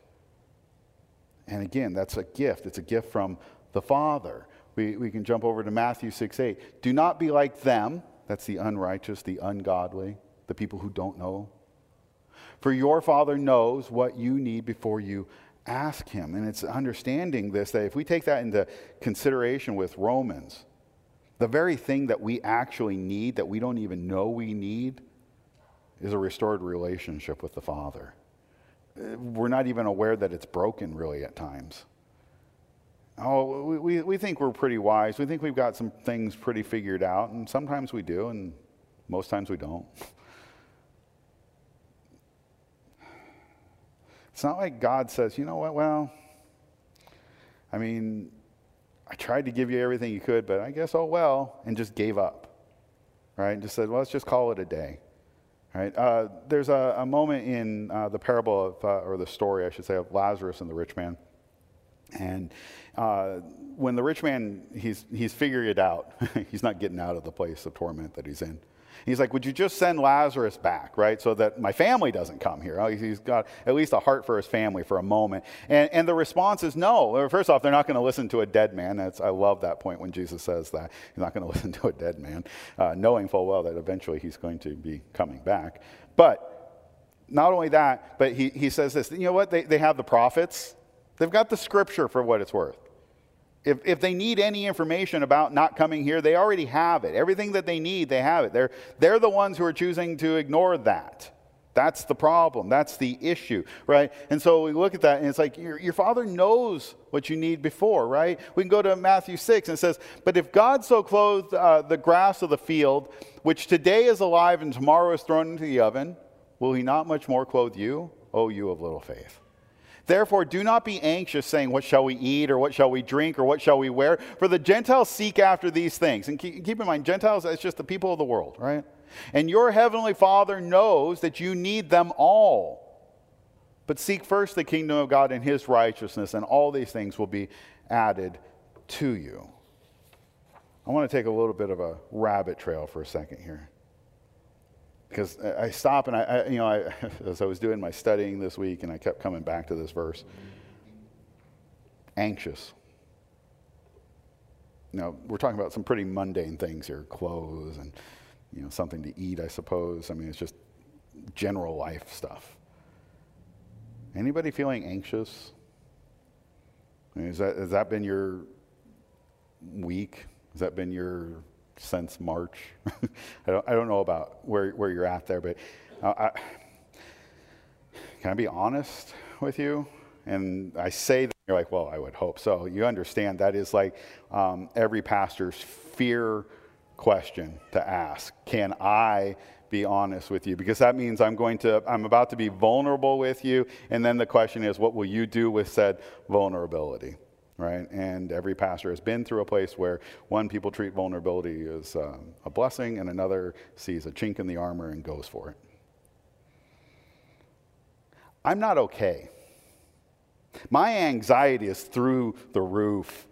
And again, that's a gift. It's a gift from the Father. We, we can jump over to Matthew six eight. Do not be like them. That's the unrighteous, the ungodly, the people who don't know. For your Father knows what you need before you ask him. And it's understanding this, that if we take that into consideration with Romans, the very thing that we actually need, that we don't even know we need, is a restored relationship with the Father. We're not even aware that it's broken, really, at times. Oh, we, we, we think we're pretty wise. We think we've got some things pretty figured out, and sometimes we do, and most times we don't. It's not like God says, you know what, well, I mean, I tried to give you everything you could, but I guess, oh well, and just gave up, right? And just said, well, let's just call it a day, right? Uh, there's a, a moment in uh, the parable of, uh, or the story, I should say, of Lazarus and the rich man. And uh, when the rich man, he's, he's figured it out. He's not getting out of the place of torment that he's in. He's like, would you just send Lazarus back, right, so that my family doesn't come here? He's got at least a heart for his family for a moment. And, and the response is no. First off, they're not going to listen to a dead man. That's, I love that point when Jesus says that. He's not going to listen to a dead man, uh, knowing full well that eventually he's going to be coming back. But not only that, but he, he says this. You know what? They, they have the prophets. They've got the scripture for what it's worth. If, if they need any information about not coming here, they already have it. Everything that they need, they have it. They're, they're the ones who are choosing to ignore that. That's the problem. That's the issue, right? And so we look at that, and it's like your, your Father knows what you need before, right? We can go to Matthew six, and it says, but if God so clothed uh, the grass of the field, which today is alive and tomorrow is thrown into the oven, will he not much more clothe you, O you of little faith? Therefore, do not be anxious, saying, what shall we eat, or what shall we drink, or what shall we wear? For the Gentiles seek after these things. And keep, keep in mind, Gentiles, it's just the people of the world, right? And your heavenly Father knows that you need them all. But seek first the kingdom of God and his righteousness, and all these things will be added to you. I want to take a little bit of a rabbit trail for a second here. Because I stop and I, I you know, I, as I was doing my studying this week, and I kept coming back to this verse. Anxious. You know, we're talking about some pretty mundane things here, clothes and, you know, something to eat, I suppose. I mean, it's just general life stuff. Anybody feeling anxious? I mean, is that, has that been your week? Has that been your since March? I don't I don't know about where, where you're at there, but uh, I, can I be honest with you? And I say that, you're like, well, I would hope so. You understand that is like um, every pastor's fear question to ask. Can I be honest with you? Because that means I'm going to, I'm about to be vulnerable with you, and then the question is, what will you do with said vulnerability? Right? And every pastor has been through a place where one, people treat vulnerability as um, a blessing, and another sees a chink in the armor and goes for it. I'm not okay. My anxiety is through the roof.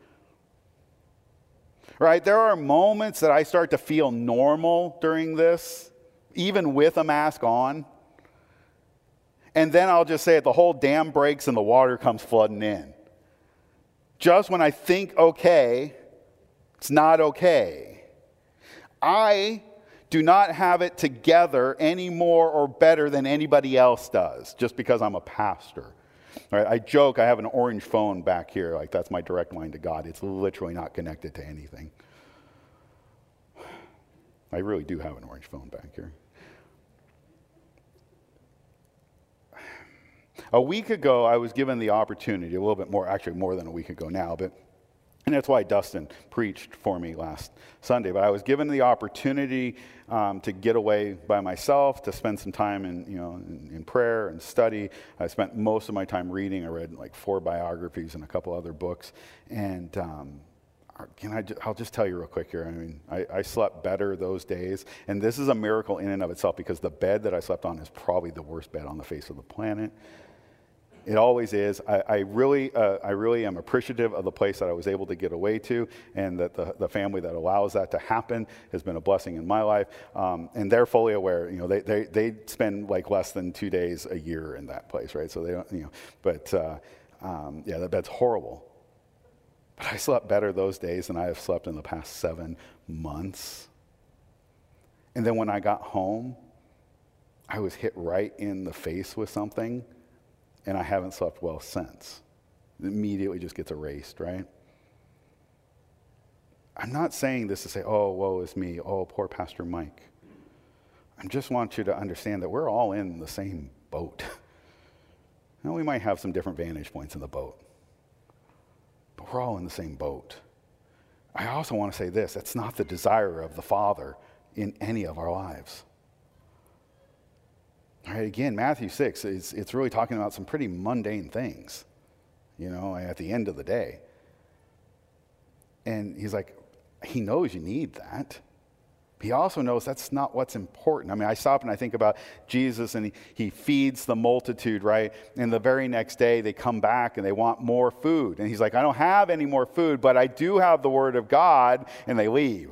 Right? There are moments that I start to feel normal during this, even with a mask on. And then I'll just say it, the whole dam breaks and the water comes flooding in. Just when I think okay, it's not okay. I do not have it together any more or better than anybody else does, just because I'm a pastor. All right, I joke, I have an orange phone back here, like that's my direct line to God. It's literally not connected to anything. I really do have an orange phone back here. A week ago, I was given the opportunity, a little bit more, actually more than a week ago now, but, and that's why Dustin preached for me last Sunday, but I was given the opportunity um, to get away by myself, to spend some time in, you know, in, in prayer and study. I spent most of my time reading. I read like four biographies and a couple other books, and um, Can I? I'll just tell you real quick here. I mean, I, I slept better those days, and this is a miracle in and of itself, because the bed that I slept on is probably the worst bed on the face of the planet. It always is. I, I really, uh, I really am appreciative of the place that I was able to get away to, and that the, the family that allows that to happen has been a blessing in my life. Um, and they're fully aware. You know, they they they spend like less than two days a year in that place, right? So they don't, you know. But uh, um, yeah, that bed's horrible. But I slept better those days than I have slept in the past seven months. And then when I got home, I was hit right in the face with something, and I haven't slept well since. It immediately just gets erased, right? I'm not saying this to say, oh, woe is me, oh, poor Pastor Mike. I just want you to understand that we're all in the same boat. Now, we might have some different vantage points in the boat, but we're all in the same boat. I also want to say this, that's not the desire of the Father in any of our lives. All right, again, Matthew six, it's, it's really talking about some pretty mundane things, you know, at the end of the day. And he's like, he knows you need that. He also knows that's not what's important. I mean, I stop and I think about Jesus, and he, he feeds the multitude, right? And the very next day they come back and they want more food. And he's like, I don't have any more food, but I do have the word of God, and they leave.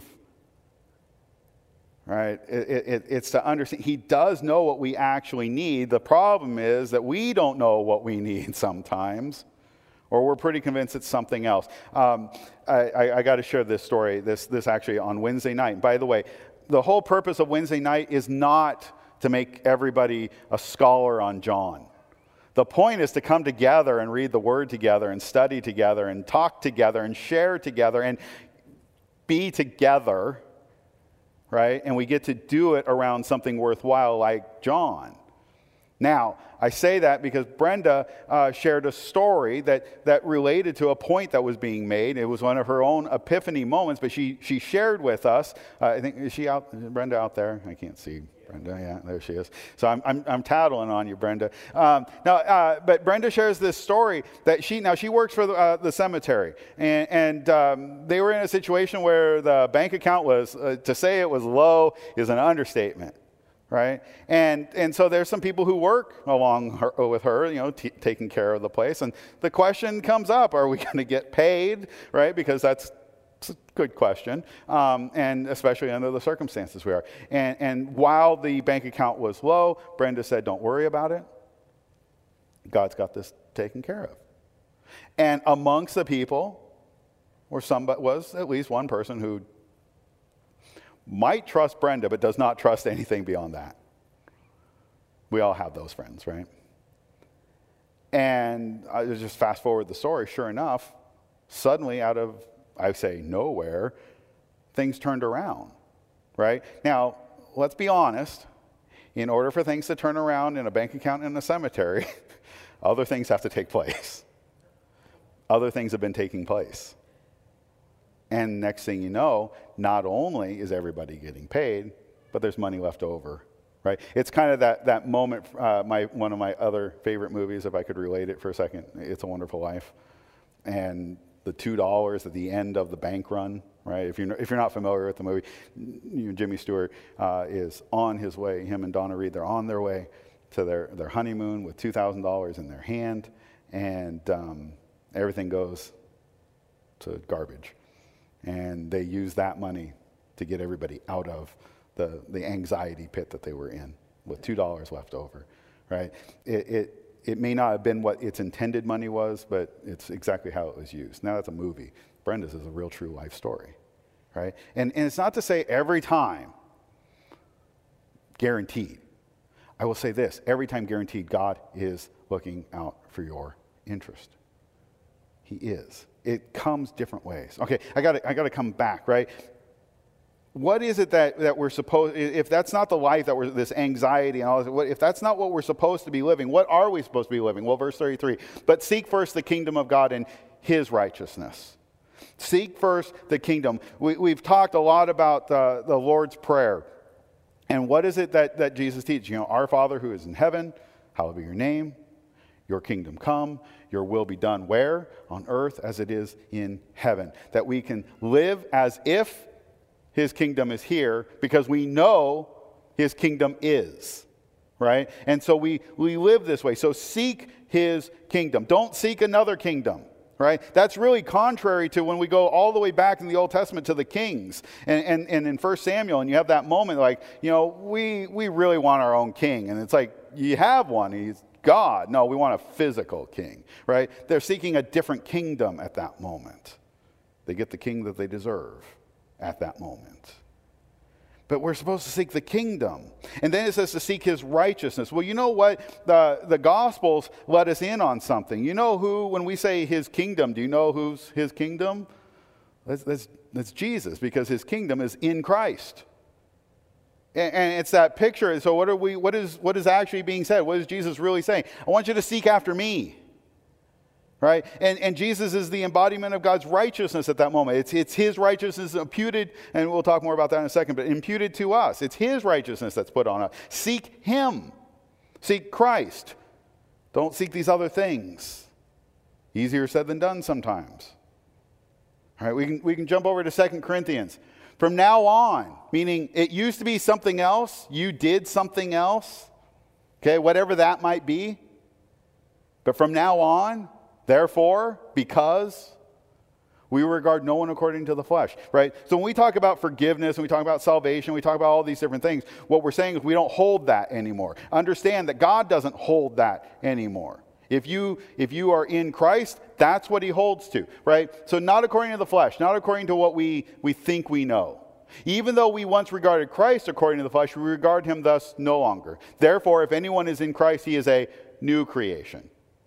Right? It, it, it's to understand. He does know what we actually need. The problem is that we don't know what we need sometimes, or we're pretty convinced it's something else. Um, I, I, I got to share this story, this, this actually on Wednesday night. By the way, the whole purpose of Wednesday night is not to make everybody a scholar on John. The point is to come together and read the Word together and study together and talk together and share together and be together, right? And we get to do it around something worthwhile like John. Now, I say that because Brenda uh, shared a story that, that related to a point that was being made. It was one of her own epiphany moments, but she, she shared with us. Uh, I think, is she out, is Brenda out there? I can't see Brenda. Yeah, there she is. So I'm, I'm, I'm tattling on you, Brenda. Um, now, uh, but Brenda shares this story that she, now she works for the, uh, the cemetery. And, and um, they were in a situation where the bank account was, uh, to say it was low is an understatement. Right? And and so there's some people who work along her, with her, you know, t- taking care of the place. And the question comes up, are we going to get paid? Right? Because that's a good question. Um, and especially under the circumstances we are. And, and while the bank account was low, Brenda said, don't worry about it. God's got this taken care of. And amongst the people were somebody, was at least one person who might trust Brenda, but does not trust anything beyond that. We all have those friends, right? And I just fast forward the story. Sure enough, suddenly out of, I say, nowhere, things turned around, right? Now, let's be honest. In order for things to turn around in a bank account in a cemetery, other things have to take place. Other things have been taking place. And next thing you know, not only is everybody getting paid, but there's money left over, right? It's kind of that, that moment, uh, my one of my other favorite movies, if I could relate it for a second, It's a Wonderful Life. And the two dollars at the end of the bank run, right? If you're, if you're not familiar with the movie, you know, Jimmy Stewart uh, is on his way, him and Donna Reed, they're on their way to their, their honeymoon with two thousand dollars in their hand, and um, everything goes to garbage. And they use that money to get everybody out of the, the anxiety pit that they were in with two dollars left over, right? It, it, it may not have been what its intended money was, but it's exactly how it was used. Now that's a movie. Brenda's is a real true life story, right? And, and it's not to say every time guaranteed. I will say this, every time guaranteed, God is looking out for your interest. He is. It comes different ways. Okay, I got I got to come back, right? What is it that, that we're supposed, if that's not the life that we're, this anxiety and all this, if that's not what we're supposed to be living, what are we supposed to be living? Well, verse thirty-three, but seek first the kingdom of God and his righteousness. Seek first the kingdom. We, we've talked a lot about the, the Lord's Prayer. And what is it that, that Jesus teaches? You know, our Father who is in heaven, hallowed be your name. Your kingdom come, your will be done where? On earth as it is in heaven. That we can live as if his kingdom is here because we know his kingdom is, right? And so we, we live this way. So seek his kingdom. Don't seek another kingdom, right? That's really contrary to when we go all the way back in the Old Testament to the kings. And, and, and in First Samuel, and you have that moment like, you know, we, we really want our own king. And it's like, you have one, he's God. No, we want a physical king, right? They're seeking a different kingdom at that moment. They get the king that they deserve at that moment. But we're supposed to seek the kingdom. And then it says to seek his righteousness. Well, you know what? The, the Gospels let us in on something. You know who, when we say his kingdom, do you know who's his kingdom? That's, that's, that's Jesus, because his kingdom is in Christ. And it's that picture. So what are we? What is what is actually being said? What is Jesus really saying? I want you to seek after me, right? And and Jesus is the embodiment of God's righteousness at that moment. It's it's his righteousness imputed, and we'll talk more about that in a second. But imputed to us, it's his righteousness that's put on us. Seek him. Seek Christ. Don't seek these other things. Easier said than done sometimes. All right, we can, we can jump over to Second Corinthians. From now on, meaning it used to be something else, you did something else, okay, whatever that might be. But from now on, therefore, because we regard no one according to the flesh, right? So when we talk about forgiveness and we talk about salvation, we talk about all these different things, what we're saying is we don't hold that anymore. Understand that God doesn't hold that anymore. If you, if you are in Christ, that's what he holds to, right? So not according to the flesh, not according to what we, we think we know. Even though we once regarded Christ according to the flesh, we regard him thus no longer. Therefore, if anyone is in Christ, he is a new creation.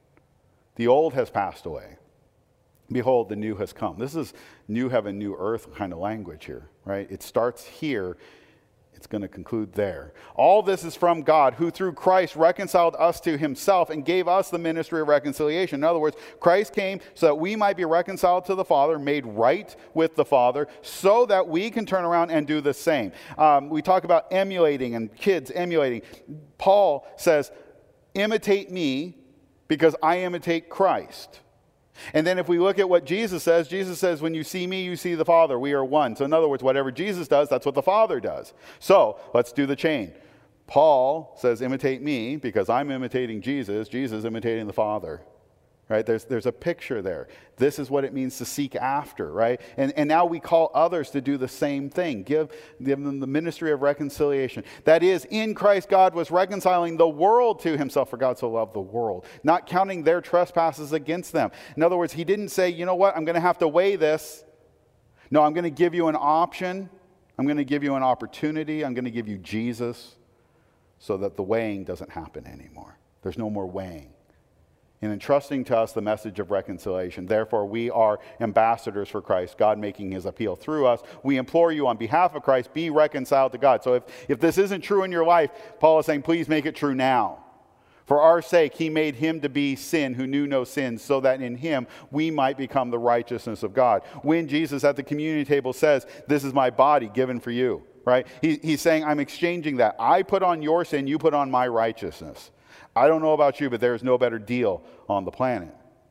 The old has passed away. Behold, the new has come. This is new heaven, new earth kind of language here, right? It starts here. It's going to conclude there. All this is from God, who through Christ reconciled us to himself and gave us the ministry of reconciliation. In other words, Christ came so that we might be reconciled to the Father, made right with the Father, so that we can turn around and do the same. Um, we talk about emulating and kids emulating. Paul says, imitate me because I imitate Christ. And then if we look at what Jesus says, Jesus says, when you see me, you see the Father. We are one. So in other words, whatever Jesus does, that's what the Father does. So let's do the chain. Paul says, imitate me because I'm imitating Jesus. Jesus imitating the Father. Right? There's, there's a picture there. This is what it means to seek after, right? And, and now we call others to do the same thing. Give, give them the ministry of reconciliation. That is, in Christ, God was reconciling the world to himself, for God so loved the world, not counting their trespasses against them. In other words, he didn't say, you know what, I'm going to have to weigh this. No, I'm going to give you an option. I'm going to give you an opportunity. I'm going to give you Jesus so that the weighing doesn't happen anymore. There's no more weighing. And entrusting to us the message of reconciliation. Therefore, we are ambassadors for Christ, God making his appeal through us. We implore you on behalf of Christ, be reconciled to God. So if, if this isn't true in your life, Paul is saying, please make it true now. For our sake, he made him to be sin who knew no sin, so that in him we might become the righteousness of God. When Jesus at the communion table says, this is my body given for you, right? He, he's saying, I'm exchanging that. I put on your sin, you put on my righteousness. I don't know about you, but there's no better deal on the planet.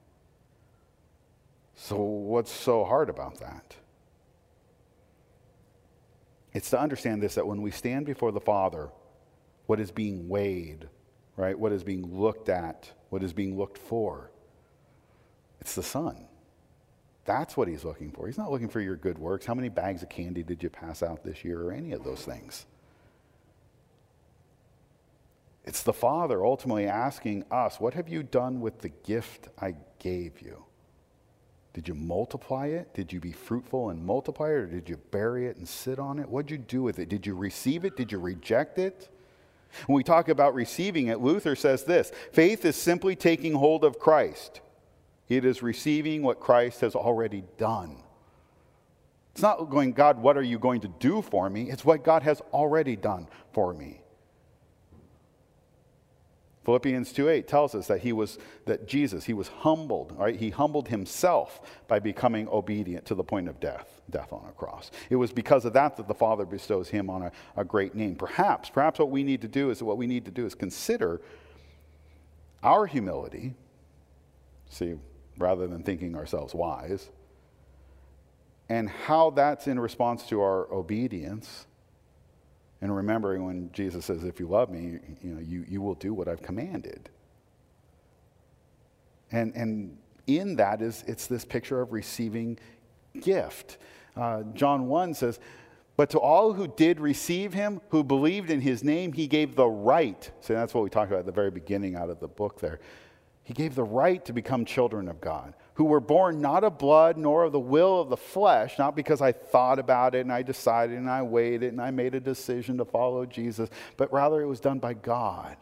So what's so hard about that? It's to understand this, that when we stand before the Father, what is being weighed, right? What is being looked at, what is being looked for, it's the Son. That's what he's looking for. He's not looking for your good works. How many bags of candy did you pass out this year, or any of those things? It's the Father ultimately asking us, what have you done with the gift I gave you? Did you multiply it? Did you be fruitful and multiply it? Or did you bury it and sit on it? What did you do with it? Did you receive it? Did you reject it? When we talk about receiving it, Luther says this: faith is simply taking hold of Christ. It is receiving what Christ has already done. It's not going, God, what are you going to do for me? It's what God has already done for me. Philippians two eight tells us that he was, that Jesus, he was humbled, right? He humbled himself by becoming obedient to the point of death, death on a cross. It was because of that that the Father bestows him on a, a great name. Perhaps, perhaps what we need to do is, what we need to do is consider our humility, see, rather than thinking ourselves wise, and how that's in response to our obedience. And remembering when Jesus says, if you love me, you know, you, you will do what I've commanded. And, and in that is, it's this picture of receiving gift. Uh, John one says, but to all who did receive him, who believed in his name, he gave the right. So that's what we talked about at the very beginning out of the book there. He gave the right to become children of God, who were born not of blood nor of the will of the flesh, not because I thought about it and I decided and I weighed it and I made a decision to follow Jesus, but rather it was done by God.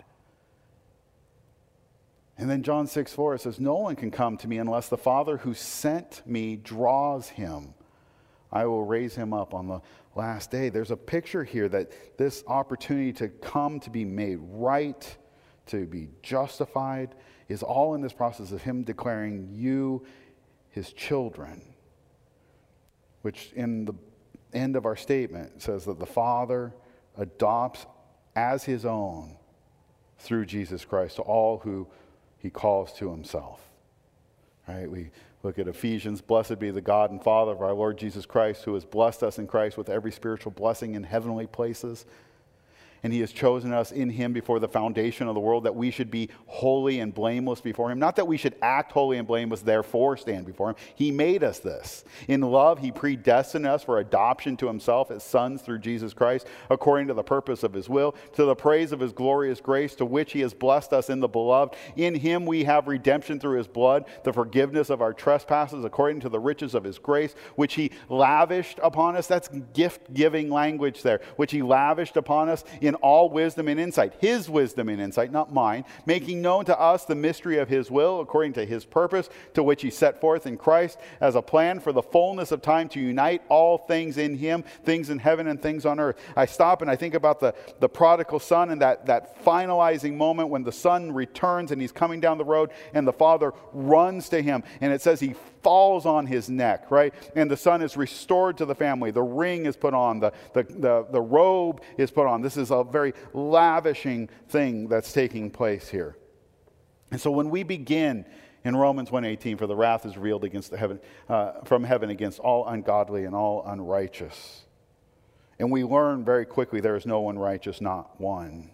And then John six four says, no one can come to me unless the Father who sent me draws him. I will raise him up on the last day. There's a picture here that this opportunity to come to be made right, to be justified, is all in this process of him declaring you his children, which in the end of our statement says that the Father adopts as his own through Jesus Christ to all who he calls to himself. Right? We look at Ephesians. Blessed be the God and Father of our Lord Jesus Christ, who has blessed us in Christ with every spiritual blessing in heavenly places. And he has chosen us in him before the foundation of the world, that we should be holy and blameless before him. Not that we should act holy and blameless, therefore stand before him. He made us this. In love, he predestined us for adoption to himself as sons through Jesus Christ, according to the purpose of his will, to the praise of his glorious grace, to which he has blessed us in the beloved. In him we have redemption through his blood, the forgiveness of our trespasses, according to the riches of his grace, which he lavished upon us. That's gift-giving language there. Which he lavished upon us in all wisdom and insight. His wisdom and insight, not mine. Making known to us the mystery of his will, according to his purpose, to which he set forth in Christ as a plan for the fullness of time to unite all things in him, things in heaven and things on earth. I stop and I think about the, the prodigal son and that, that finalizing moment when the son returns and he's coming down the road and the father runs to him. And it says he falls on his neck, right? And the son is restored to the family. The ring is put on. The, the, the, the robe is put on. This is a very lavishing thing that's taking place here. And so when we begin in Romans one eighteen, for the wrath is revealed against the heaven, uh, from heaven against all ungodly and all unrighteous. And we learn very quickly there is no one righteous, not one.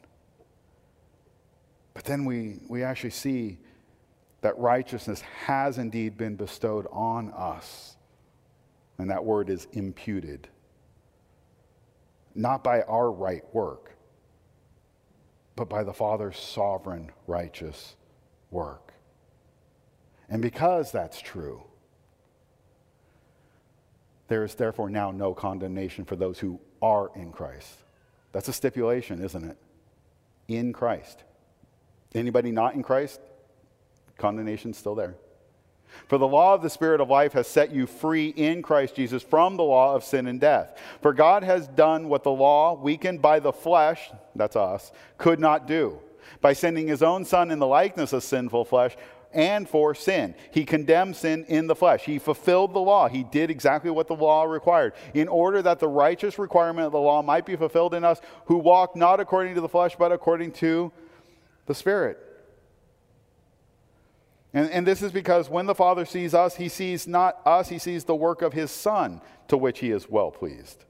But then we, we actually see that righteousness has indeed been bestowed on us. And that word is imputed. Not by our right work, but by the Father's sovereign righteous work. And because that's true, there is therefore now no condemnation for those who are in Christ. That's a stipulation, isn't it? In Christ. Anybody not in Christ? Condemnation's still there. For the law of the Spirit of life has set you free in Christ Jesus from the law of sin and death. For God has done what the law, weakened by the flesh, that's us, could not do. By sending his own Son in the likeness of sinful flesh, and for sin. He condemned sin in the flesh. He fulfilled the law. He did exactly what the law required, in order that the righteous requirement of the law might be fulfilled in us, who walk not according to the flesh, but according to the Spirit. And, and this is because when the Father sees us, he sees not us, he sees the work of his Son, to which he is well pleased.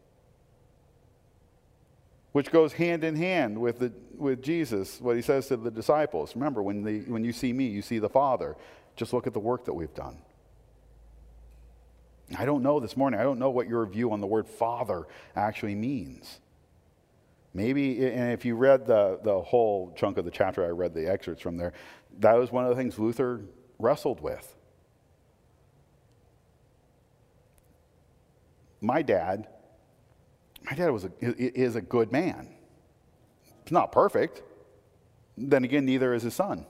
Which goes hand in hand with, the, with Jesus, what he says to the disciples. Remember, when, the, when you see me, you see the Father. Just look at the work that we've done. I don't know this morning, I don't know what your view on the word Father actually means. Maybe, and if you read the, the whole chunk of the chapter, I read the excerpts from there, that was one of the things Luther wrestled with. My dad, my dad was a, is a good man. He's not perfect. Then again, neither is his son.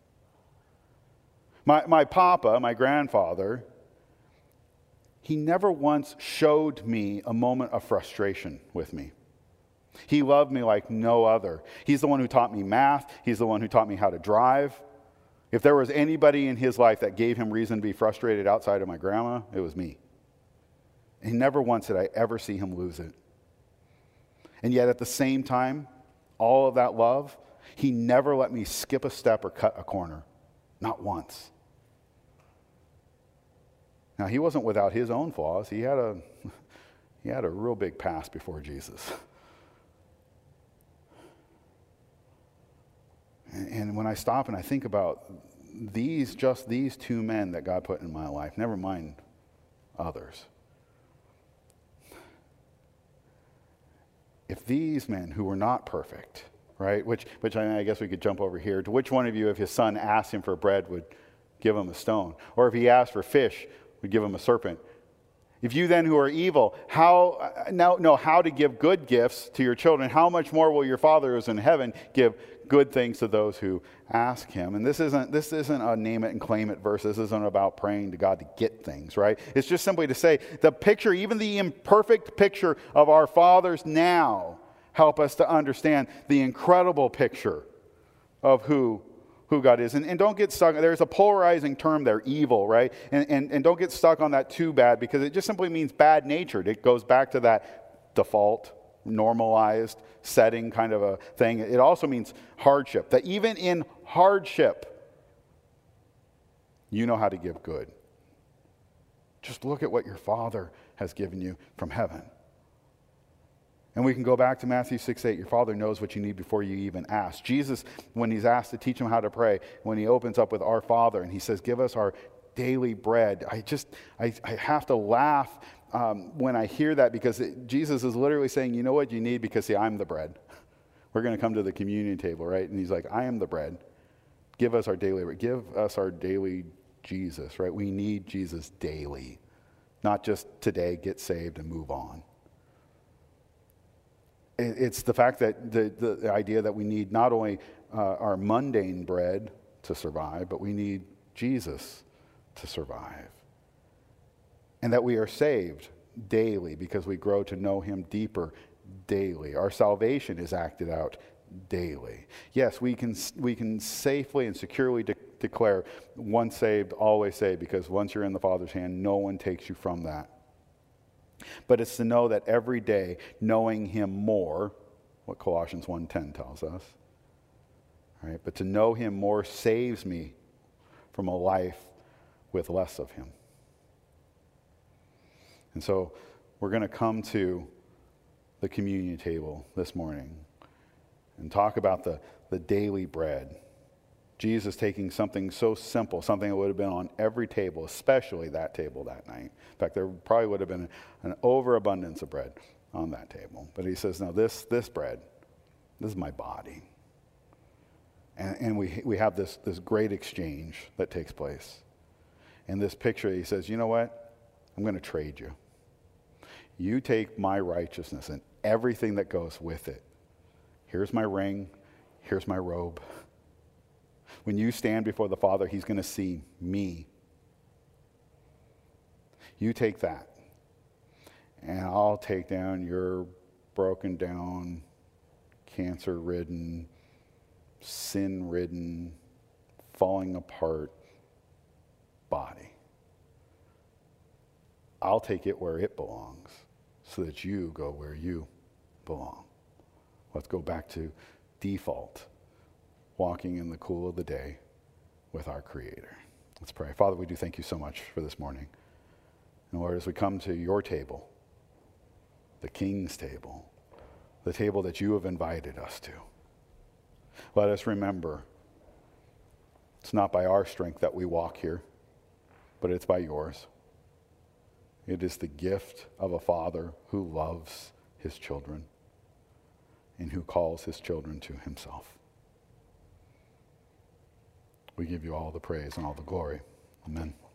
My, my papa, my grandfather, he never once showed me a moment of frustration with me. He loved me like no other. He's the one who taught me math. He's the one who taught me how to drive. If there was anybody in his life that gave him reason to be frustrated outside of my grandma, it was me. And never once did I ever see him lose it. And yet at the same time, all of that love, he never let me skip a step or cut a corner. Not once. Now, he wasn't without his own flaws. He had a, he had a real big past before Jesus. And when I stop and I think about these, just these two men that God put in my life, never mind others. If these men who were not perfect, right, which, which I, I guess we could jump over here, to which one of you, if his son asked him for bread, would give him a stone? Or if he asked for fish, would give him a serpent? If you then who are evil, how now know how to give good gifts to your children, how much more will your Father who is in heaven give good things to those who ask him? And this isn't this isn't a name it and claim it verse. This isn't about praying to God to get things, right? It's just simply to say the picture, even the imperfect picture of our fathers now, help us to understand the incredible picture of who who God is. And, and don't get stuck. There's a polarizing term there, evil, right? And, and, and don't get stuck on that too bad, because it just simply means bad natured. It goes back to that default, normalized setting kind of a thing. It also means hardship, that even in hardship, you know how to give good. Just look at what your Father has given you from heaven. And we can go back to Matthew six eight. Your Father knows what you need before you even ask. Jesus, when he's asked to teach him how to pray, when he opens up with our Father and he says, give us our daily bread, I just, I, I have to laugh um, when I hear that, because it, Jesus is literally saying, you know what you need? Because, see, I'm the bread. We're going to come to the communion table, right? And he's like, I am the bread. Give us our daily bread. Give us our daily Jesus, right? We need Jesus daily, not just today, get saved and move on. It's the fact that the, the, the idea that we need not only uh, our mundane bread to survive, but we need Jesus to survive. And that we are saved daily because we grow to know him deeper daily. Our salvation is acted out daily. Yes, we can we can safely and securely de- declare once saved, always saved, because once you're in the Father's hand, no one takes you from that. But it's to know that every day, knowing him more, what Colossians one ten tells us, right? But to know him more saves me from a life with less of him. And so we're going to come to the communion table this morning and talk about the, the daily bread. Jesus taking something so simple, something that would have been on every table, especially that table that night. In fact, there probably would have been an overabundance of bread on that table. But he says, no, this, this bread, this is my body. And, and we, we have this, this great exchange that takes place. In this picture, he says, you know what? I'm going to trade you. You take my righteousness and everything that goes with it. Here's my ring. Here's my robe. When you stand before the Father, he's going to see me. You take that, and I'll take down your broken down, cancer-ridden, sin-ridden, falling apart body. I'll take it where it belongs so that you go where you belong. Let's go back to default, walking in the cool of the day with our Creator. Let's pray. Father, we do thank you so much for this morning. And Lord, as we come to your table, the King's table, the table that you have invited us to, let us remember it's not by our strength that we walk here, but it's by yours. It is the gift of a Father who loves his children and who calls his children to himself. We give you all the praise and all the glory. Amen.